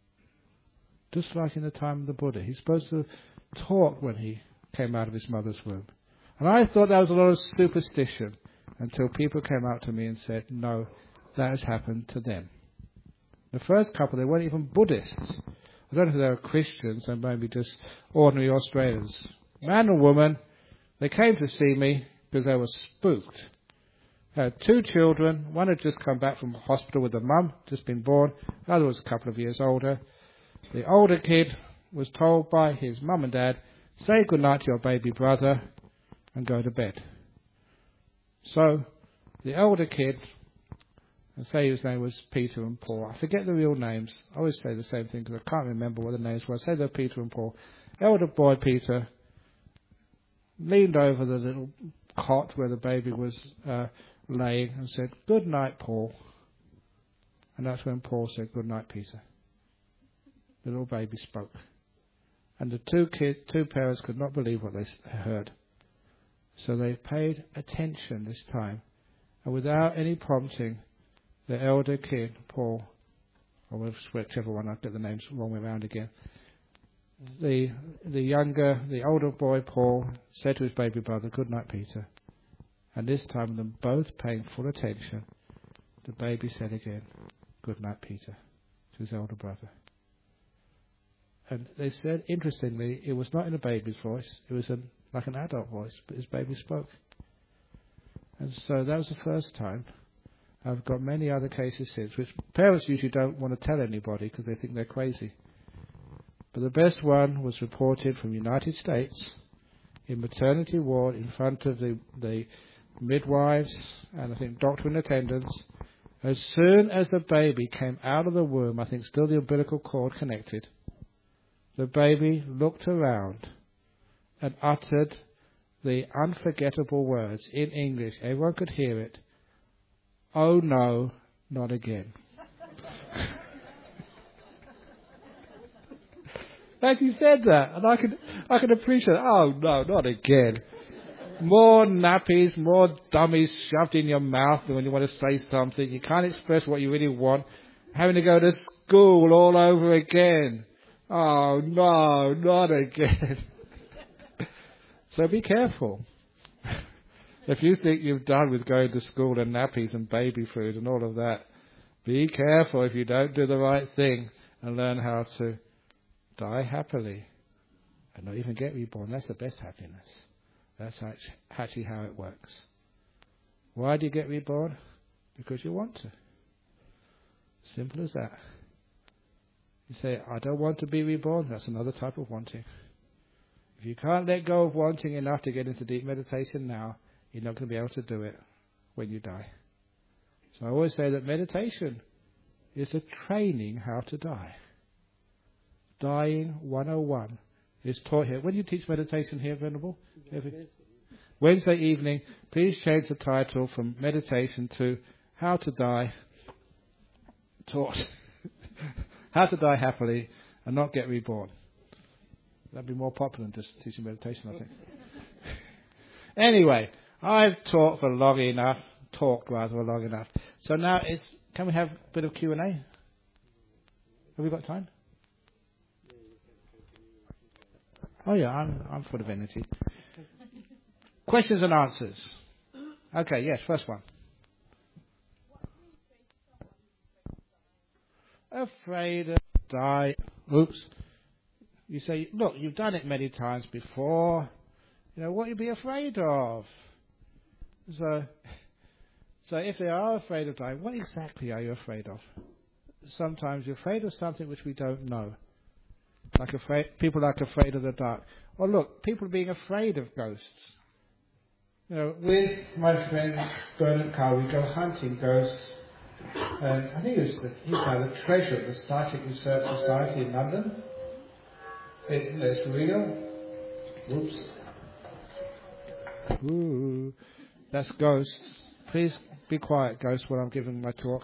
Just like in the time of the Buddha. He's supposed to talk when he came out of his mother's womb. And I thought that was a lot of superstition until people came out to me and said, no, that has happened to them. The first couple, they weren't even Buddhists. I don't know if they were Christians, they may be just ordinary Australians. Man and woman, they came to see me because they were spooked. They had 2 children. One had just come back from hospital with a mum, just been born. The other was a couple of years older. The older kid was told by his mum and dad, say goodnight to your baby brother and go to bed. So the older kid, and say his name was Peter and Paul. I forget the real names. I always say the same thing because I can't remember what the names were. I say they're Peter and Paul. Elder boy Peter leaned over the little cot where the baby was laying and said, good night, Paul. And that's when Paul said, good night, Peter. The little baby spoke. And the two parents could not believe what they heard. So they paid attention this time. And without any prompting, the elder kid, Paul, or whichever one, I'll get the names wrong way around again. The older boy, Paul, said to his baby brother, good night, Peter. And this time, them both paying full attention, the baby said again, good night, Peter, to his elder brother. And they said, interestingly, it was not in a baby's voice, it was like an adult voice, but his baby spoke. And so that was the first time. I've got many other cases since, which parents usually don't want to tell anybody because they think they're crazy. But the best one was reported from the United States in maternity ward in front of the midwives and I think doctor in attendance. As soon as the baby came out of the womb, I think still the umbilical cord connected, the baby looked around and uttered the unforgettable words in English. Everyone could hear it. Oh no, not again. And he said that, and I could appreciate it. Oh no, not again. More nappies, more dummies shoved in your mouth when you want to say something. You can't express what you really want. Having to go to school all over again. Oh no, not again. So be careful. If you think you've done with going to school and nappies and baby food and all of that, be careful if you don't do the right thing and learn how to die happily and not even get reborn. That's the best happiness. That's actually how it works. Why do you get reborn? Because you want to. Simple as that. You say, I don't want to be reborn. That's another type of wanting. If you can't let go of wanting enough to get into deep meditation now, you're not going to be able to do it when you die. So I always say that meditation is a training how to die. Dying 101 is taught here. When do you teach meditation here, Venerable? Wednesday evening. Please change the title from meditation to How to Die Taught. How to die happily and not get reborn. That'd be more popular than just teaching meditation, I think. Anyway, I've talked for long enough. So now can we have a bit of Q&A? Have we got time? Oh yeah, I'm full of energy. Questions and answers. Okay, yes, first one. Afraid of die. Oops. You say, look, you've done it many times before. You know, what you'd be afraid of. So if they are afraid of dying, what exactly are you afraid of? Sometimes you're afraid of something which we don't know. People like afraid of the dark. Or look, people being afraid of ghosts. You know, with my friend Bernard Carr, we go hunting ghosts. And I think he's the treasurer of the Psychic Research Society in London. It's real. Oops. Ooh, that's ghosts. Please be quiet, ghosts, while I'm giving my talk.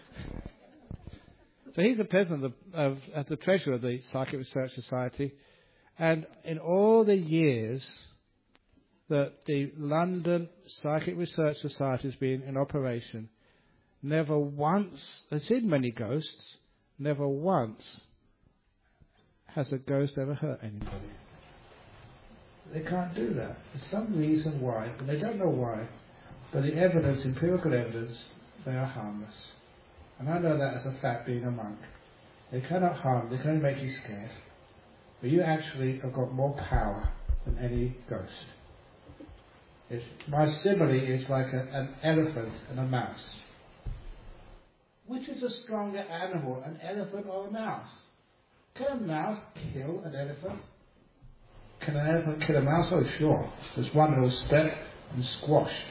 So he's the president of the treasurer of the Psychic Research Society, and in all the years that the London Psychic Research Society has been in operation, never once, has seen many ghosts, never once has a ghost ever hurt anybody. They can't do that. There's some reason why, and they don't know why, but the evidence, empirical evidence, they are harmless. And I know that as a fact, being a monk. They cannot harm, they can only make you scared. But you actually have got more power than any ghost. My simile is like an elephant and a mouse. Which is a stronger animal, an elephant or a mouse? Can a mouse kill an elephant? Can an elephant kill a mouse? Oh, sure. There's one little step and squashed.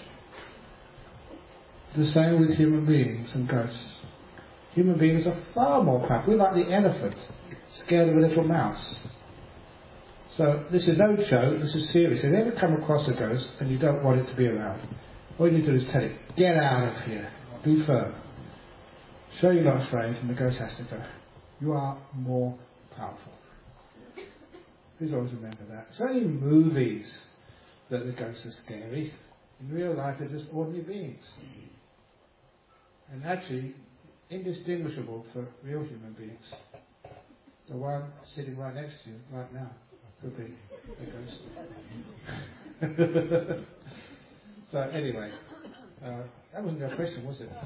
The same with human beings and ghosts. Human beings are far more powerful. We're like the elephant, scared of a little mouse. So this is no joke, this is serious. If you ever come across a ghost and you don't want it to be around, all you need to do is tell it, get out of here, be firm. Show you're not afraid, and the ghost has to go. You are more powerful. Please always remember that. It's only in movies that the ghosts are scary. In real life, they're just ordinary beings. And actually, indistinguishable for real human beings. The one sitting right next to you right now could be a ghost. So anyway, that wasn't your question, was it?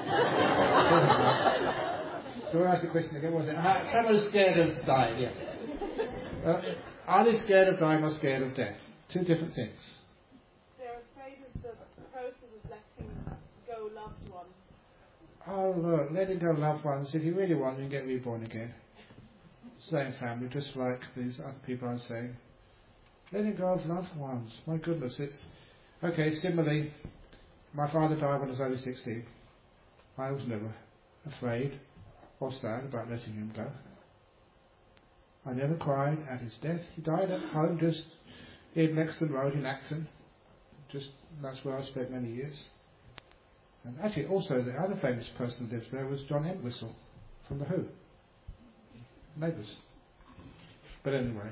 Do I ask the question again? Was it? Someone's scared of dying, yeah. Are they scared of dying or scared of death? Two different things. They're afraid of the process of letting go loved ones. Oh look, letting go loved ones, if you really want, you can get reborn again. Same family, just like these other people are saying. Letting go of loved ones, my goodness, it's... Okay, similarly, my father died when I was only 16. I was never afraid or sad about letting him go. I never cried at his death. He died at home just in Lexington Road in Acton. That's where I spent many years. And actually also the other famous person who lived there was John Entwistle from The Who. Neighbours. But anyway,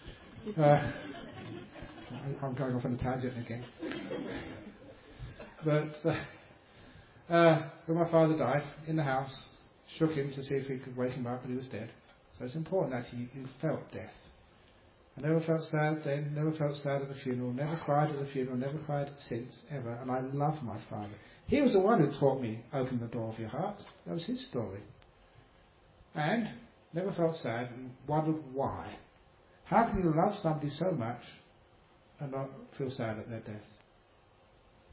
I'm going off on a tangent again. But when my father died in the house, shook him to see if he could wake him up, and he was dead. So it's important that he felt death. I never felt sad then, never felt sad at the funeral, never cried at the funeral, never cried since, ever, and I love my father. He was the one who taught me, open the door of your heart. That was his story. And never felt sad and wondered why. How can you love somebody so much and not feel sad at their death?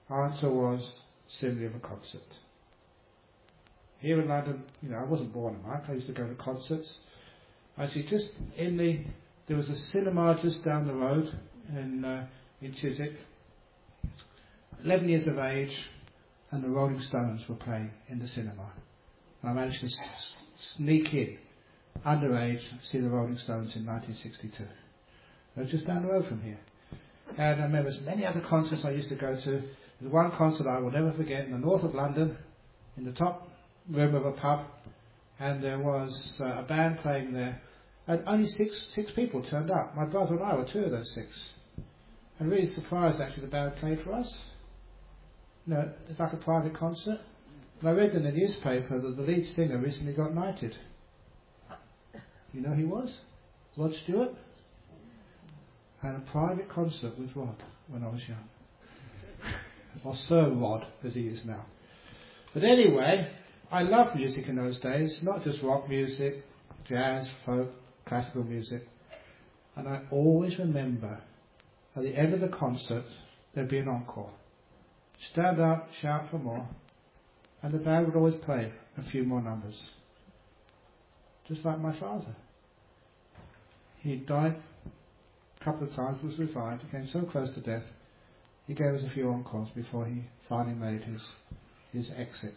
Answer was simply of a concert. Here in London, I wasn't born in Mark. I used to go to concerts. Actually, there was a cinema just down the road in Chiswick. 11 years of age, and the Rolling Stones were playing in the cinema. And I managed to sneak in, underage, see the Rolling Stones in 1962. It was just down the road from here. And I remember many other concerts I used to go to. There's one concert I will never forget in the north of London, in the top room of a pub, and there was a band playing there, and only six people turned up. My brother and I were 2 of those 6. And really surprised actually the band played for us. It's like a private concert. And I read in the newspaper that the lead singer recently got knighted. You know who he was? Rod Stewart. Had a private concert with Rod when I was young. Or Sir Rod, as he is now. But anyway, I loved music in those days, not just rock music, jazz, folk, classical music. And I always remember, at the end of the concert, there'd be an encore. Stand up, shout for more, and the band would always play a few more numbers. Just like my father. He died a couple of times, was revived, he came so close to death, he gave us a few encores before he finally made his exit.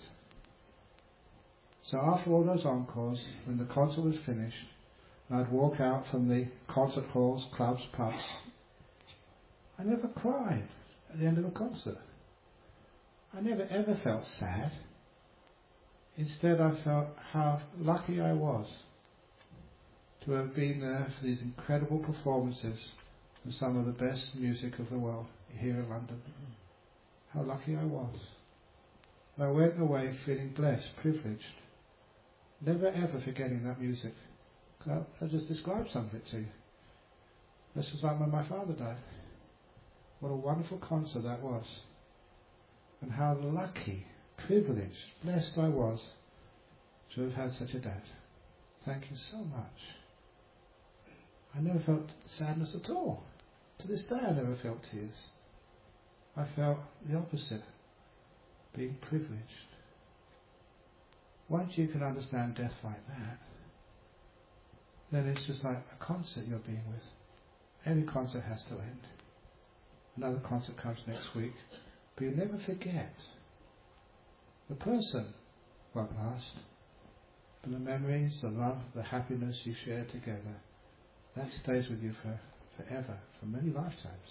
So after all those encores, when the concert was finished, and I'd walk out from the concert halls, clubs, pubs, I never cried at the end of a concert. I never ever felt sad. Instead, I felt how lucky I was to have been there for these incredible performances of some of the best music of the world here in London. How lucky I was. I went away feeling blessed, privileged, never ever forgetting that music. I just described some of it to you. This was like when my father died. What a wonderful concert that was. And how lucky, privileged, blessed I was to have had such a dad. Thank you so much. I never felt sadness at all. To this day I never felt tears. I felt the opposite, being privileged. Once you can understand death like that, then it's just like a concert you're being with. Every concert has to end. Another concert comes next week. But you never forget. The person won't last. But the memories, the love, the happiness you share together, that stays with you forever, for many lifetimes.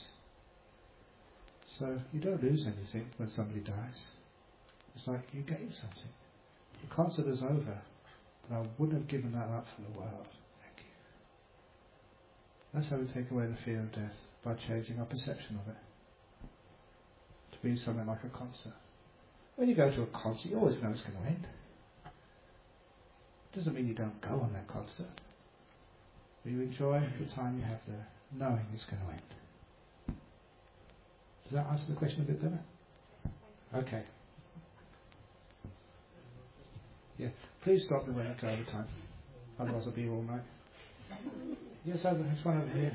So you don't lose anything when somebody dies. It's like you gain something. The concert is over, but I wouldn't have given that up for the world. Thank you. That's how we take away the fear of death, by changing our perception of it. To be something like a concert. When you go to a concert, you always know it's going to end. Doesn't mean you don't go on that concert. But you enjoy the time you have there, knowing it's going to end. Does that answer the question a bit better? Okay. Yeah. Please stop me when I go over time. Otherwise I'll be here all night. Yes, there's one over here.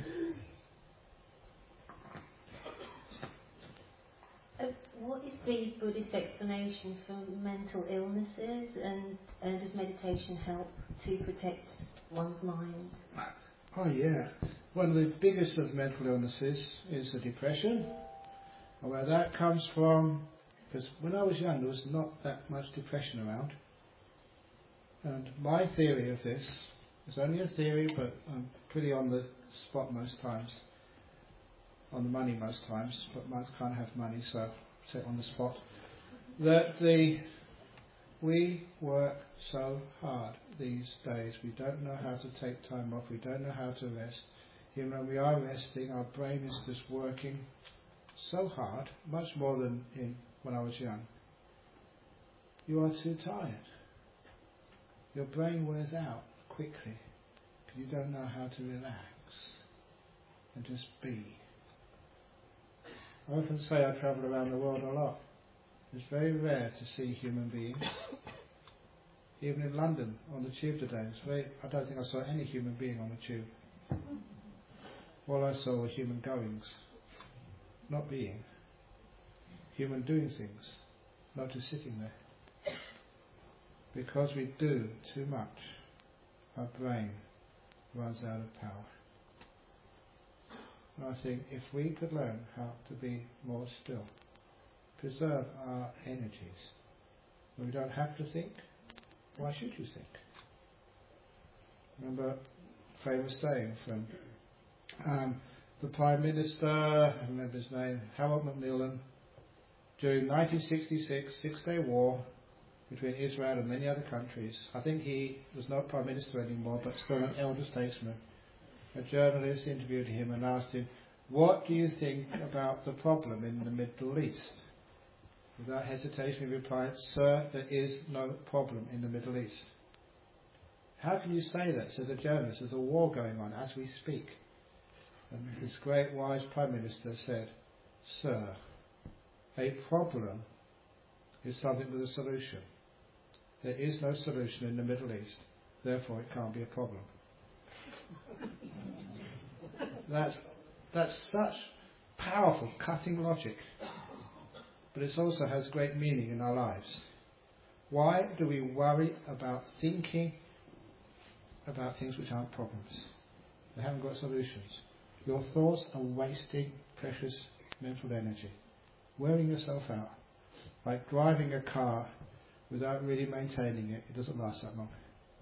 What is the Buddhist explanation for mental illnesses, and does meditation help to protect one's mind? Oh yeah. One of the biggest of mental illnesses is the depression. And where that comes from, because when I was young there was not that much depression around. And my theory of this, it's only a theory, but I'm pretty on the spot most times. On the money most times, but most can't have money, so say on the spot. That we work so hard these days. We don't know how to take time off. We don't know how to rest. Even when we are resting, our brain is just working so hard, much more than when I was young. You are too tired. Your brain wears out quickly because you don't know how to relax and just be. I often say I travel around the world a lot. It's very rare to see human beings. Even in London, on the tube today, I don't think I saw any human being on the tube. All I saw were human goings, not being. human doing things, not just sitting there. Because we do too much, our brain runs out of power. And I think if we could learn how to be more still, preserve our energies, we don't have to think, why should you think? Remember a famous saying from the Prime Minister, I remember his name, Harold Macmillan, during 1966, Six-Day War between Israel and many other countries. I think he was not Prime Minister anymore, but still an elder statesman. A journalist interviewed him and asked him, what do you think about the problem in the Middle East? Without hesitation he replied, Sir, there is no problem in the Middle East. How can you say that, said the journalist? There's a war going on as we speak. And this great wise Prime Minister said, Sir, a problem is something with a solution. There is no solution in the Middle East, therefore it can't be a problem. That's such powerful, cutting logic. But it also has great meaning in our lives. Why do we worry about thinking about things which aren't problems? They haven't got solutions. Your thoughts are wasting precious mental energy, wearing yourself out. Like driving a car without really maintaining it, it doesn't last that long.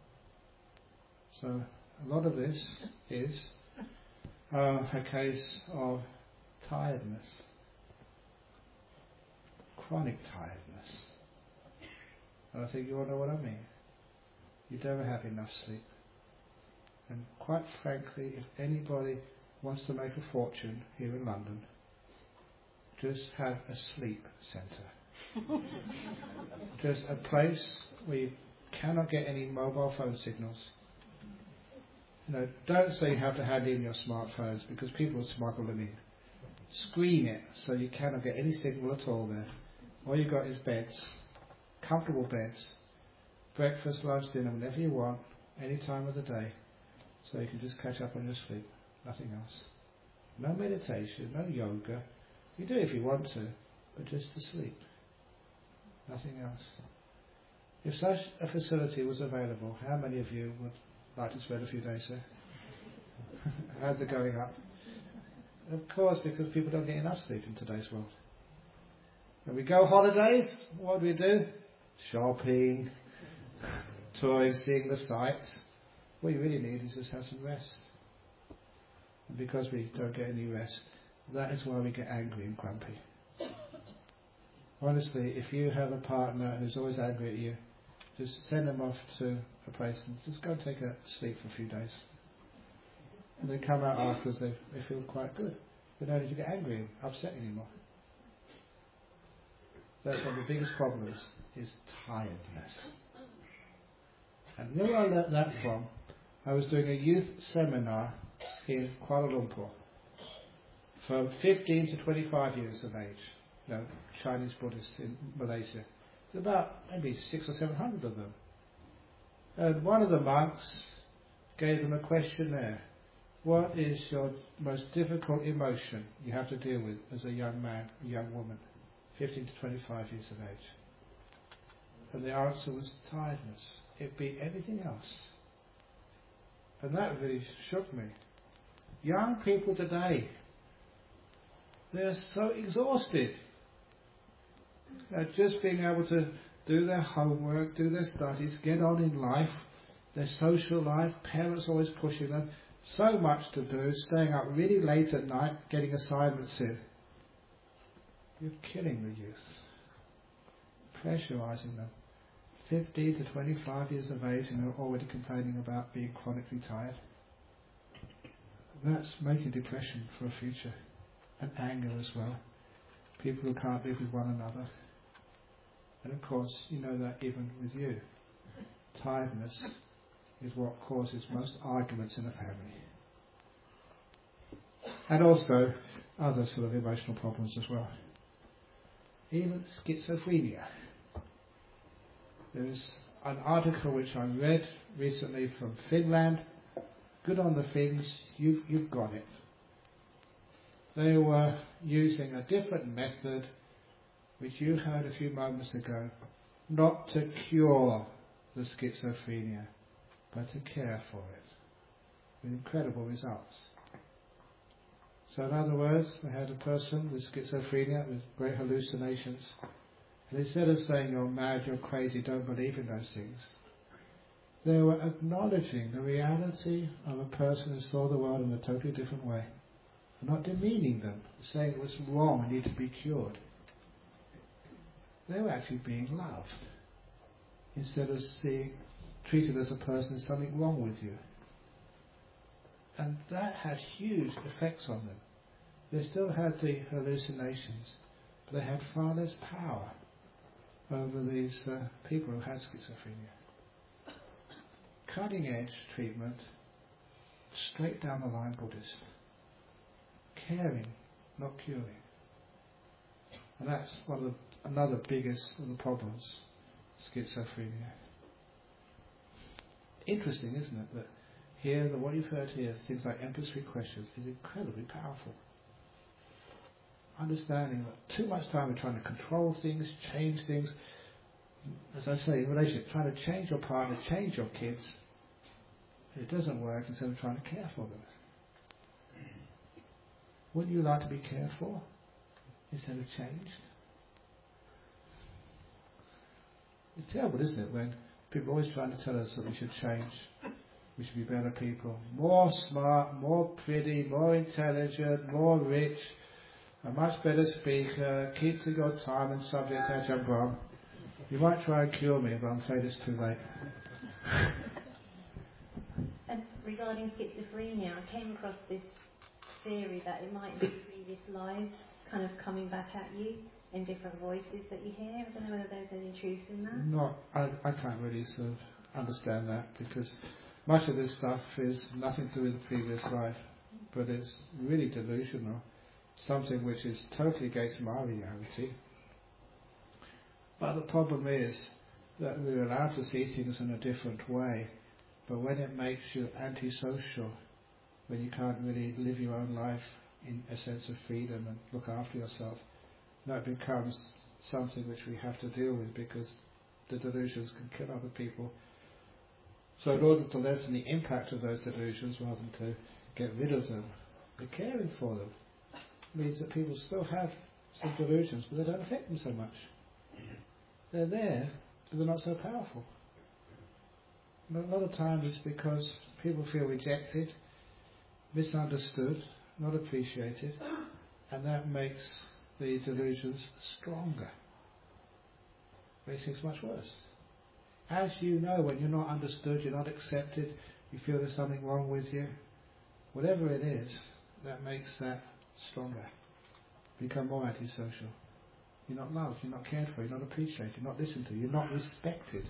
So a lot of this is a case of tiredness, chronic tiredness. And I think you all know what I mean. You never have enough sleep. And quite frankly, if anybody wants to make a fortune here in London, just have a sleep centre. Just a place where you cannot get any mobile phone signals. Don't say you have to hand in your smartphones because people will smuggle them in. Screen it so you cannot get any signal at all there. All you've got is beds, comfortable beds, breakfast, lunch, dinner, whenever you want, any time of the day, so you can just catch up on your sleep. Nothing else. No meditation, no yoga. You do if you want to, but just to sleep. Nothing else. If such a facility was available, how many of you would like to spend a few days there? Hands are going up. Of course, because people don't get enough sleep in today's world. When we go holidays, what do? Shopping, touring, seeing the sights. What you really need is just have some rest. And because we don't get any rest, that is why we get angry and grumpy. Honestly, if you have a partner who's always angry at you, just send them off to a place and just go and take a sleep for a few days. And they come out afterwards, they feel quite good. They don't need to get angry and upset anymore. That's one of the biggest problems, is tiredness. And where I learnt that from, I was doing a youth seminar in Kuala Lumpur for 15 to 25 years of age. Chinese Buddhists in Malaysia. There's about maybe 600 or 700 of them. And one of the monks gave them a questionnaire. What is your most difficult emotion you have to deal with as a young man, a young woman, 15 to 25 years of age? And the answer was tiredness. It beat everything else. And that really shook me. Young people today, they're so exhausted. Just being able to do their homework, do their studies, get on in life, their social life, parents always pushing them, so much to do, staying up really late at night, getting assignments in. You're killing the youth. Pressurising them. 15 to 25 years of age and they're already complaining about being chronically tired. That's making depression for a future. And anger as well. People who can't live with one another. And of course, you know that even with you. Tiredness is what causes most arguments in a family. And also other sort of emotional problems as well. Even schizophrenia. There is an article which I read recently from Finland. Good on the Finns, you've got it. They were using a different method which you heard a few moments ago, not to cure the schizophrenia, but to care for it, with incredible results. So in other words, I had a person with schizophrenia with great hallucinations, and instead of saying you're mad, you're crazy, don't believe in those things, they were acknowledging the reality of a person who saw the world in a totally different way, not demeaning them, saying it was wrong and needed to be cured. They were actually being loved, instead of treated as a person as something wrong with you. And that had huge effects on them. They still had the hallucinations, but they had far less power over these people who had schizophrenia. Cutting edge treatment, straight down the line Buddhist. Caring, not curing. And that's another biggest of the problems, schizophrenia. Interesting, isn't it, that here, what you've heard here, things like Empress Three Questions, is incredibly powerful. Understanding that too much time we're trying to control things, change things. As I say, in relationship, trying to change your partner, change your kids, it doesn't work instead of trying to care for them. Wouldn't you like to be cared for instead of changed? It's terrible, isn't it, when people are always trying to tell us that we should change, we should be better people, more smart, more pretty, more intelligent, more rich, a much better speaker, keep to your time and subject Ajahn Brahm. You might try and cure me, but I'm afraid it's too late. And regarding schizophrenia, I came across this theory that it might be previous lives kind of coming back at you in different voices that you hear. I don't know whether there's any truth in that. I can't really sort of understand that, because much of this stuff is nothing to do with the previous life, but it's really delusional, something which is totally against my reality. But the problem is that we're allowed to see things in a different way, but when it makes you antisocial, when you can't really live your own life in a sense of freedom and look after yourself, that becomes something which we have to deal with, because the delusions can kill other people. So in order to lessen the impact of those delusions, rather than to get rid of them, the caring for them means that people still have some delusions, but they don't affect them so much. They're there, but they're not so powerful. And a lot of times it's because people feel rejected, misunderstood, not appreciated, and that makes the delusions stronger. Makes things much worse. As you know, when you're not understood, you're not accepted, you feel there's something wrong with you, whatever it is, that makes that stronger. Become more antisocial. You're not loved, you're not cared for, you're not appreciated, you're not listened to, you're not respected.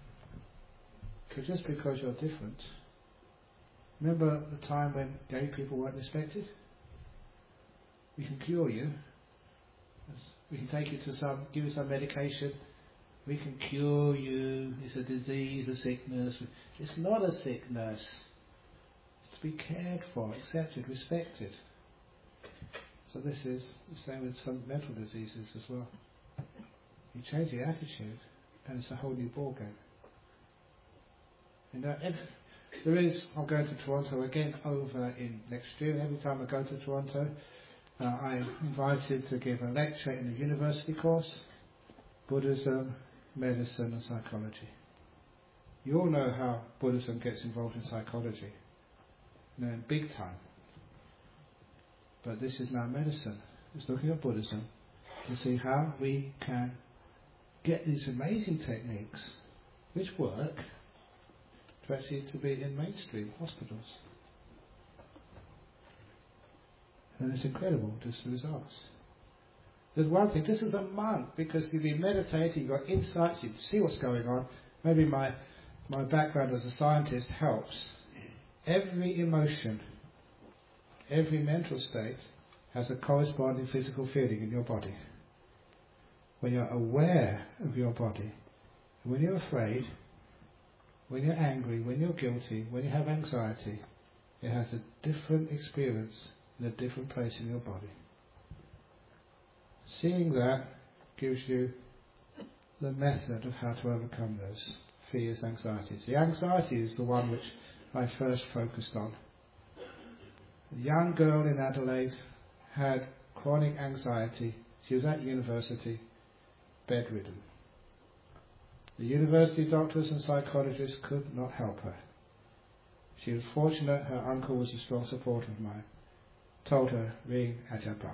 So just because you're different. Remember the time when gay people weren't respected? We can cure you. We can take you to give you some medication. We can cure you. It's a disease, a sickness. It's not a sickness. It's to be cared for, accepted, respected. So this is the same with some mental diseases as well. You change the attitude and it's a whole new ballgame. You know, I'm going to Toronto again over in next year. Every time I go to Toronto, I'm invited to give a lecture in the university course, Buddhism, medicine and psychology. You all know how Buddhism gets involved in psychology, big time. But this is now medicine. It's looking at Buddhism to see how we can get these amazing techniques which work to actually to be in mainstream hospitals. And it's incredible, just the results. There's one thing, this is a monk, because you've been meditating, you've got insights, you see what's going on. Maybe my background as a scientist helps. Every emotion, every mental state has a corresponding physical feeling in your body. When you're aware of your body, when you're afraid, when you're angry, when you're guilty, when you have anxiety, it has a different experience in a different place in your body. Seeing that gives you the method of how to overcome those fears, anxieties. The anxiety is the one which I first focused on. A young girl in Adelaide had chronic anxiety. She was at university, bedridden. The university doctors and psychologists could not help her. She was fortunate her uncle was a strong supporter of mine. Told her, ring Ajahn.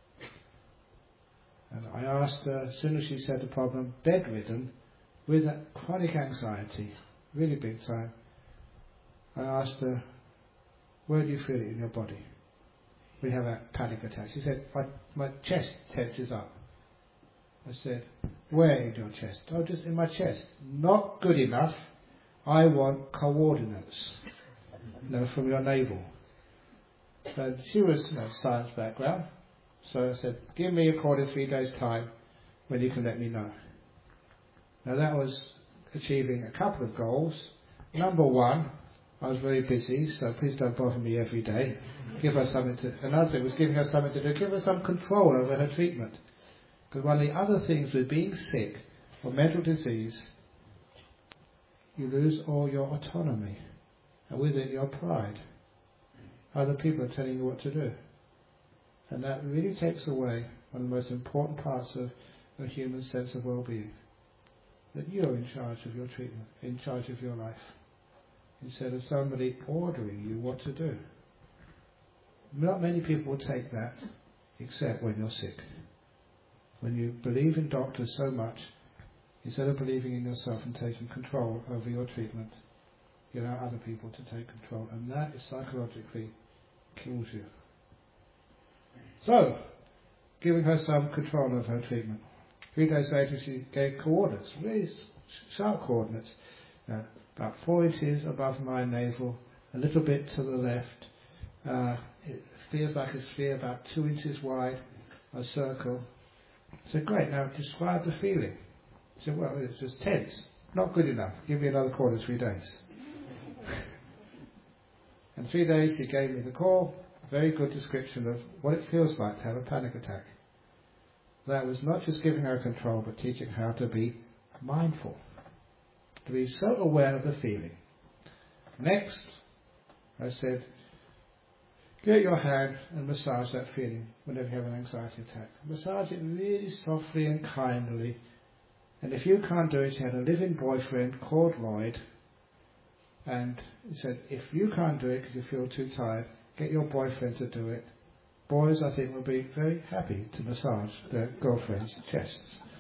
And I asked her, as soon as she said the problem, bedridden, with that chronic anxiety, really big time, I asked her, where do you feel it in your body? We have a panic attack. She said, my chest tenses up. I said, where in your chest? Oh, just in my chest. Not good enough. I want coordinates, from your navel. So she was, science background. So I said, give me a call in 3 days' time when you can let me know. Now that was achieving a couple of goals. Number one, I was very busy, so please don't bother me every day. Give her something to. Another thing was giving her something to do. Give her some control over her treatment. Because one of the other things with being sick or mental disease, you lose all your autonomy, and with it your pride. Other people are telling you what to do, and that really takes away one of the most important parts of a human sense of well-being. That you're in charge of your treatment, in charge of your life, instead of somebody ordering you what to do. Not many people will take that, except when you're sick. When you believe in doctors so much, instead of believing in yourself and taking control over your treatment, you allow other people to take control, and that is psychologically kills you. So, giving her some control of her treatment. 3 days later she gave coordinates, really sharp coordinates, about 4 inches above my navel, a little bit to the left. It feels like a sphere about 2 inches wide, a circle. I said, great, now describe the feeling. He said, well, it's just tense. Not good enough. Give me another call in 3 days. In 3 days he gave me the call, a very good description of what it feels like to have a panic attack. That was not just giving her control, but teaching her how to be mindful, to be so aware of the feeling. Next, I said, get your hand and massage that feeling whenever you have an anxiety attack. Massage it really softly and kindly. And if you can't do it, she had a living boyfriend called Lloyd, and he said, if you can't do it because you feel too tired, get your boyfriend to do it. Boys, I think, will be very happy to massage their girlfriends' chests.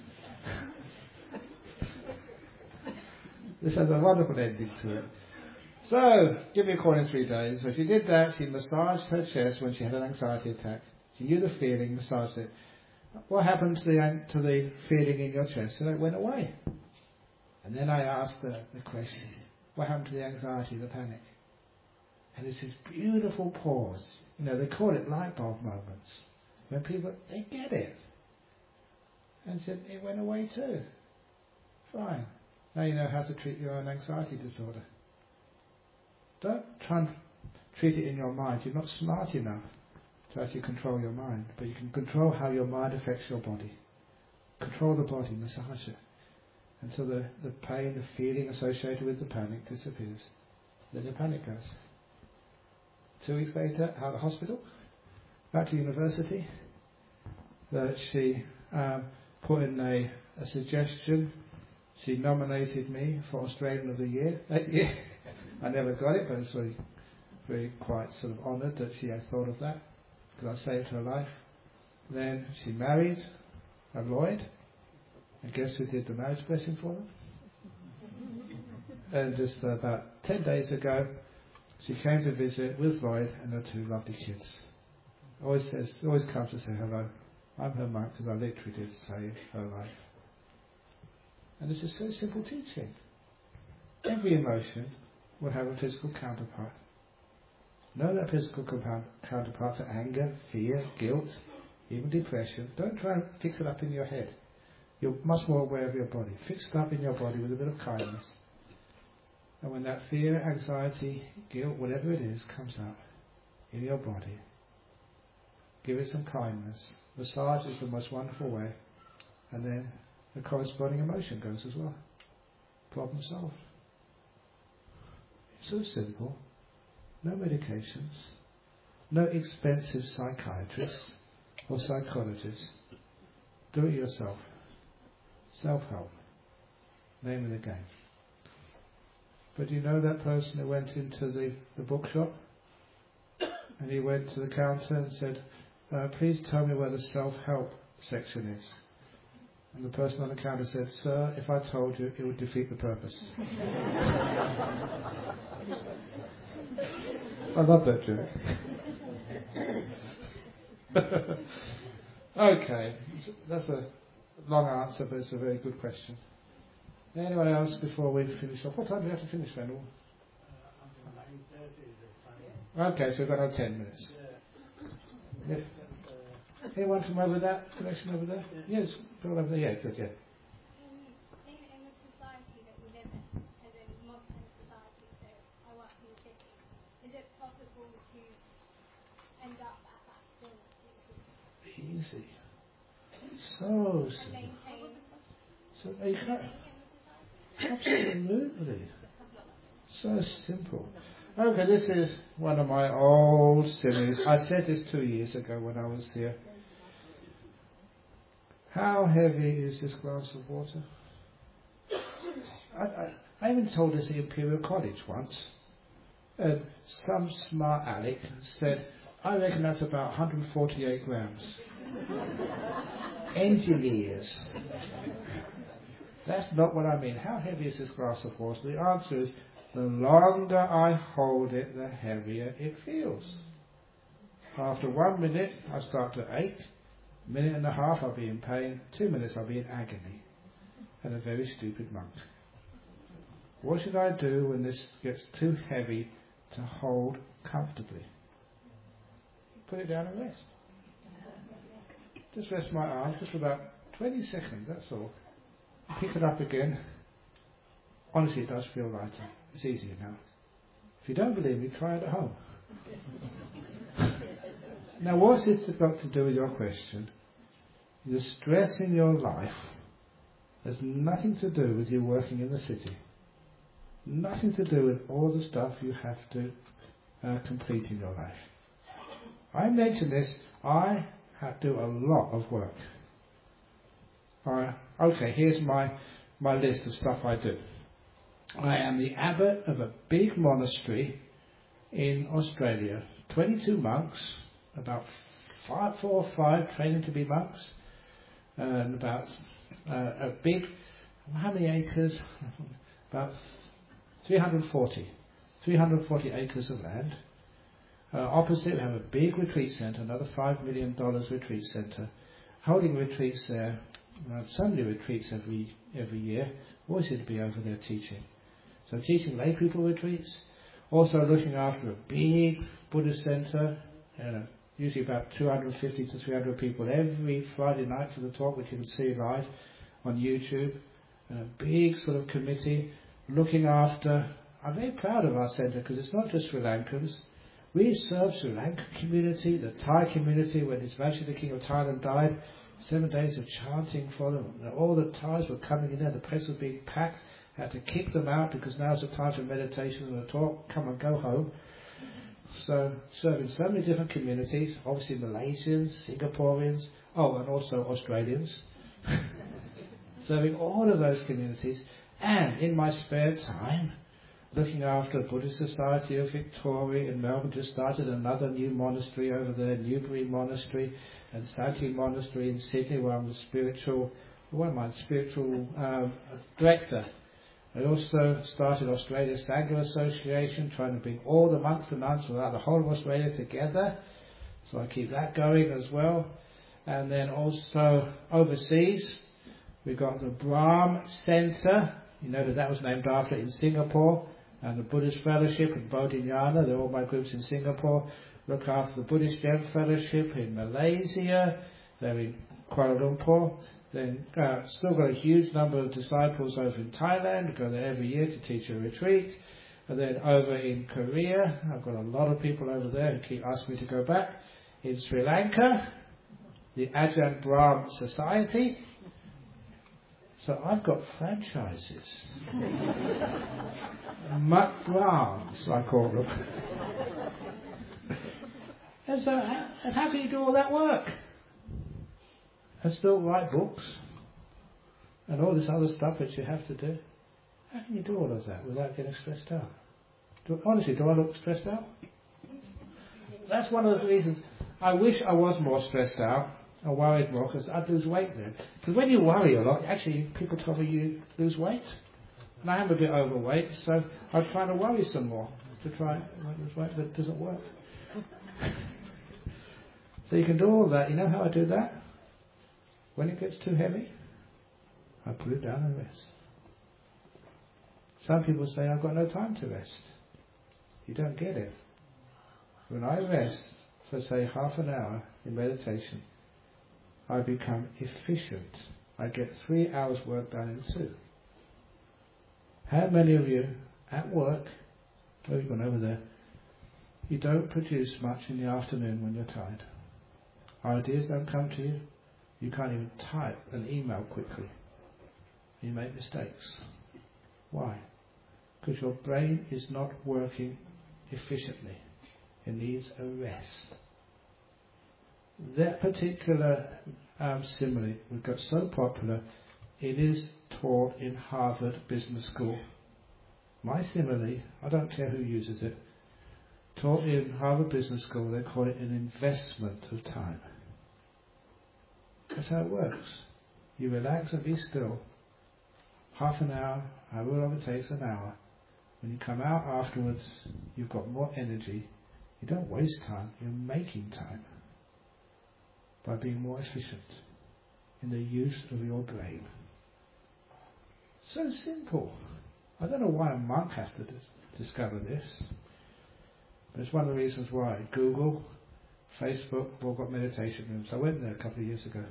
This has a wonderful ending to it. So, give me a call in 3 days. So she did that. She massaged her chest when she had an anxiety attack. She knew the feeling, massaged it. What happened to the feeling in your chest? And it went away. And then I asked her the question, what happened to the anxiety, the panic? And it's this beautiful pause. They call it light bulb moments. When people, they get it. And said, it went away too. Fine. Now you know how to treat your own anxiety disorder. Don't try and treat it in your mind. You're not smart enough to actually control your mind. But you can control how your mind affects your body. Control the body, massage it. Until the pain, the feeling associated with the panic disappears. Then the panic goes. 2 weeks later, out of the hospital, back to university, that she put in a suggestion. She nominated me for Australian of the Year that year. I never got it, but I was very quite sort of honoured that she had thought of that, because I saved her life. Then she married Lloyd, and guess who did the marriage blessing for them? And just about 10 days ago, she came to visit with Lloyd and her 2 lovely kids. Always comes to say hello. I'm her monk because I literally did save her life. And this is so simple teaching. Every emotion will have a physical counterpart. Know that physical counterpart to anger, fear, guilt, even depression. Don't try and fix it up in your head. You're much more aware of your body. Fix it up in your body with a bit of kindness. And when that fear, anxiety, guilt, whatever it is, comes out in your body, give it some kindness. Massage is the most wonderful way and then the corresponding emotion goes as well. Problem solved. So simple. No medications. No expensive psychiatrists or psychologists. Do it yourself. Self-help. Name of the game. But you know that person who went into the bookshop and he went to the counter and said, please tell me where the self-help section is. And the person on the counter said, sir, if I told you, it would defeat the purpose. I love that joke. Okay, that's a long answer, but it's a very good question. Anyone else before we finish off? What time do we have to finish, Randall? Okay, so we've got another 10 minutes. Yeah. Anyone from over that connection over there? Yes, people over there. Yeah, good, yeah. In the society that we live in, as in Muslim society, so I work in the city, is it possible to end up at that stillness? Easy. So And simple. maintain So you can't. Absolutely. So simple. Okay, this is one of my old similes. I said this 2 years ago when I was here. How heavy is this glass of water? I even told this at Imperial College once. And some smart aleck said, I reckon that's about 148 grams. Engineers. That's not what I mean. How heavy is this glass of water? The answer is, the longer I hold it, the heavier it feels. After 1 minute, I start to ache. Minute and a half, I'll be in pain. 2 minutes, I'll be in agony. And a very stupid monk. What should I do when this gets too heavy to hold comfortably? Put it down and rest. Just rest my arms, just for about 20 seconds, that's all. Pick it up again. Honestly, it does feel lighter. It's easier now. If you don't believe me, try it at home. Now, what's this got to do with your question? The stress in your life has nothing to do with you working in the city. Nothing to do with all the stuff you have to complete in your life. I mention this, I have to do a lot of work. Okay, here's my list of stuff I do. I am the abbot of a big monastery in Australia. 22 monks, about 4 or 5 training to be monks, and about a big, how many acres? About 340 acres of land. Opposite, we have a big retreat centre, another $5 million retreat centre, holding retreats there. So many retreats every year. Always seem to be over there teaching. So teaching lay people retreats. Also looking after a big Buddhist centre. Usually about 250 to 300 people every Friday night for the talk, which you can see live on YouTube. And a big sort of committee looking after. I'm very proud of our centre because it's not just Sri Lankans. We serve Sri Lankan community, the Thai community. When His Majesty the King of Thailand died, 7 days of chanting for them. All the Thais were coming in there, the place was being packed. Had to kick them out because now's the time for meditation and a talk. Come and go home. So, serving so many different communities, obviously Malaysians, Singaporeans, and also Australians. Serving all of those communities. And in my spare time, looking after Buddhist Society of Victoria in Melbourne. Just started another new monastery over there, Newbury Monastery, and Sati Monastery in Sydney, where I'm the spiritual director. I also started Australia Sangha Association, trying to bring all the monks and nuns throughout the whole of Australia together. So I keep that going as well. And then also overseas, we've got the Brahm Centre. You know that was named after in Singapore. And the Buddhist Fellowship in Bodhinyana. They're all my groups in Singapore. Look after the Buddhist Gem Fellowship in Malaysia. They're in Kuala Lumpur. Then still got a huge number of disciples over in Thailand. Go there every year to teach a retreat. And then over in Korea, I've got a lot of people over there who keep asking me to go back. In Sri Lanka, the Ajahn Brahm Society. So I've got franchises. McGraths, I call them. And so, and how can you do all that work? And still write books? And all this other stuff that you have to do? How can you do all of that without getting stressed out? Honestly, do I look stressed out? That's one of the reasons I wish I was more stressed out or worried more, because I'd lose weight then. Because when you worry a lot, actually people tell me you lose weight. And I am a bit overweight, so I'm trying to worry some more to try and lose weight, but it doesn't work. So you can do all that. You know how I do that? When it gets too heavy, I put it down and rest. Some people say, I've got no time to rest. You don't get it. When I rest for, say, half an hour in meditation, I become efficient. I get 3 hours work done in 2. How many of you at work, oh, you've gone over there, you don't produce much in the afternoon when you're tired? Ideas don't come to you. You can't even type an email quickly. You make mistakes. Why? Because your brain is not working efficiently. It needs a rest. That particular simile got so popular, it is taught in Harvard Business School. My simile, I don't care who uses it, taught in Harvard Business School, they call it an investment of time. That's how it works. You relax and be still. Half an hour, however long it takes, an hour. When you come out afterwards, you've got more energy. You don't waste time, you're making time by being more efficient in the use of your brain. So simple. I don't know why a monk has to discover this, but it's one of the reasons why Google, Facebook have all got meditation rooms. I went there a couple of years ago.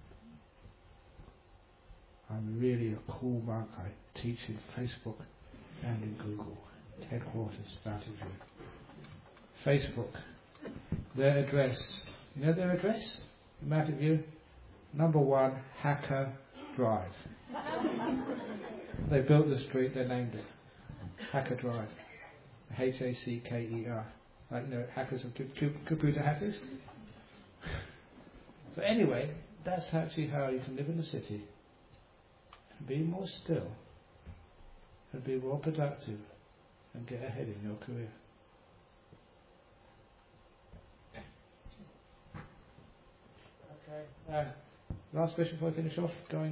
I'm really a cool monk. I teach in Facebook and in Google. Headquarters, Mountain View. Facebook. Their address. You know their address? In Mountain View? Number 1, Hacker Drive. They built the street, they named it. Hacker Drive. Hacker. Like, you know, hackers and computer hackers. So anyway, that's actually how you can live in the city and be more still and be more productive and get ahead in your career. Okay. Last question before I finish off. Going.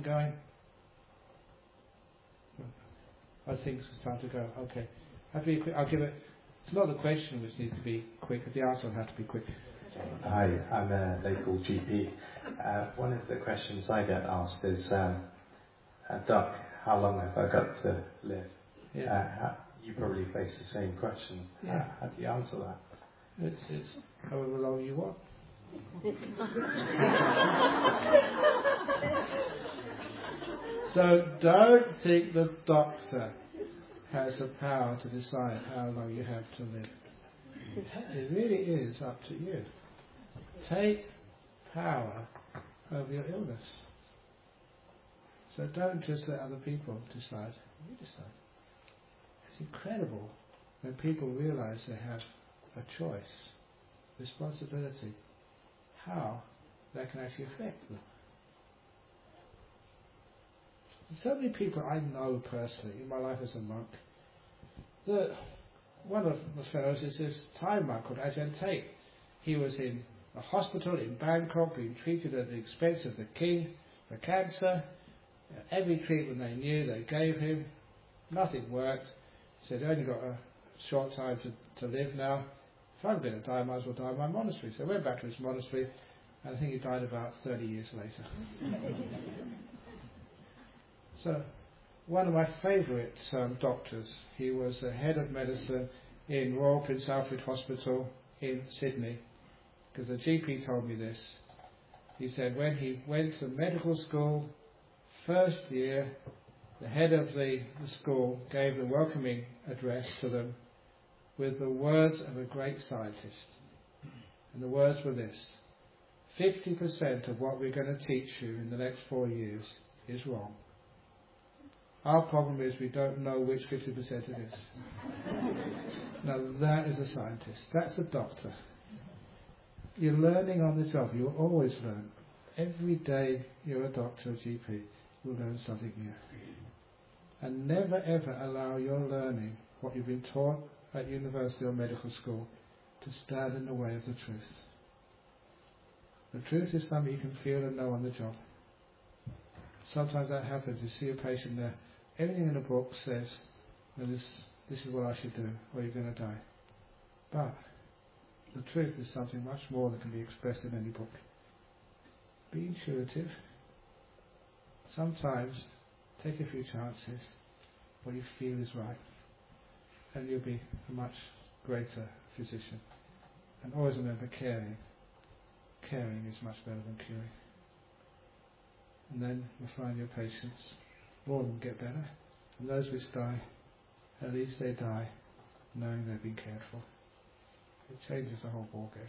I think it's time to go. Okay. I'll give it. It's not the question which needs to be quick. The answer will have to be quick. Hi, I'm a local GP. One of the questions I get asked is, Doc, how long have I got to live? Yeah. You probably face the same question. Yeah. How do you answer that? It's however long you want. So don't think the doctor has the power to decide how long you have to live. It really is up to you. Take power over your illness. So don't just let other people decide. You decide. It's incredible when people realize they have a choice, responsibility, how that can actually affect them. So many people I know personally in my life as a monk. One of the fellows is this Thai monk called Ajahn Tate. He was in a hospital in Bangkok being treated at the expense of the king for cancer. Every treatment they knew they gave him. Nothing worked. He said, I only got a short time to live now. If I'm going to die, I might as well die in my monastery. So he went back to his monastery, and I think he died about 30 years later. So, one of my favourite doctors, he was the head of medicine in Royal Prince Alfred Hospital in Sydney, because the GP told me this. He said when he went to medical school, first year, the head of the school gave the welcoming address to them with the words of a great scientist. And the words were this: 50% of what we're going to teach you in the next 4 years is wrong. Our problem is we don't know which 50% it is. Now that is a scientist. That's a doctor. You're learning on the job. You'll always learn. Every day you're a doctor or GP, you'll learn something new. And never ever allow your learning, what you've been taught at university or medical school, to stand in the way of the truth. The truth is something you can feel and know on the job. Sometimes that happens. You see a patient there, everything in the book says, well, this is what I should do, or you're going to die. But the truth is something much more that can be expressed in any book. Be intuitive. Sometimes take a few chances. What you feel is right. And you'll be a much greater physician. And always remember caring. Caring is much better than curing. And then you'll find your patients, more of them get better. And those which die, at least they die knowing they've been cared for. It changes the whole ballgame.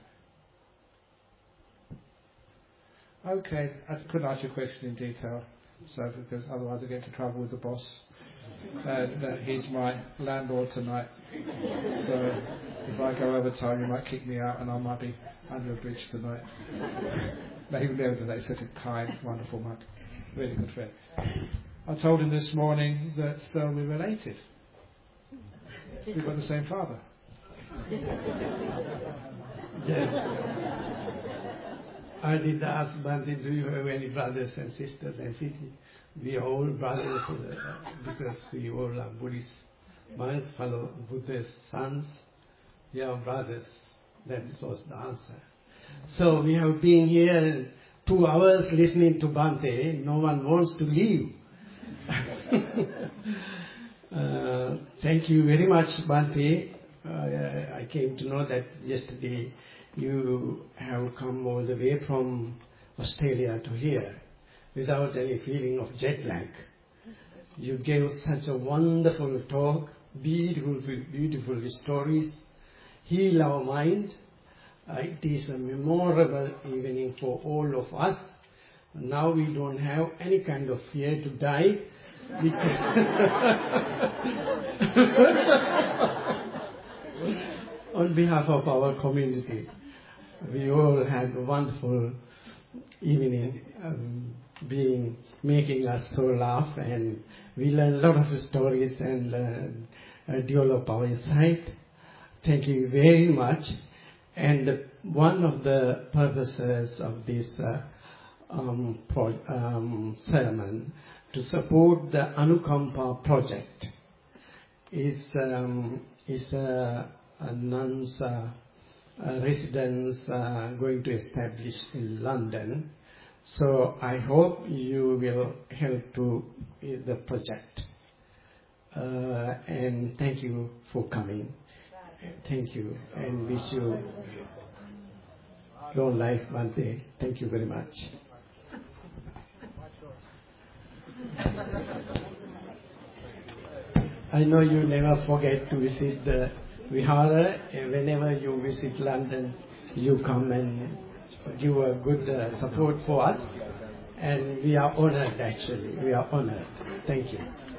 Okay, I couldn't ask you a question in detail, so because otherwise I get into trouble with the boss. He's my landlord tonight. So if I go over time, he might kick me out, and I might be under a bridge tonight. But he would never do that. He's such a kind, wonderful monk, really good friend. I told him this morning that we're related. We've got the same father. Yes. I did ask Bhante, do you have any brothers and sisters? And she said, we are all brothers because we all are Buddhist monks, follow Buddha's sons. We are brothers. That was the answer. So we have been here 2 hours listening to Bhante. No one wants to leave. Thank you very much, Bhante. I came to know that yesterday you have come all the way from Australia to here without any feeling of jet lag. You gave such a wonderful talk, beautiful stories, heal our mind. It is a memorable evening for all of us. Now we don't have any kind of fear to die. On behalf of our community, we all had a wonderful evening, making us so laugh, and we learned a lot of stories and develop our insight. Thank you very much. And one of the purposes of this sermon to support the Anukampa project is a nuns residence going to establish in London. So I hope you will help to the project. And thank you for coming. Thank you, and wish you long life, Bhante. Thank you very much. I know you never forget to visit the Vihara. Whenever you visit London, you come and give a good support for us. And we are honored, actually. We are honored. Thank you.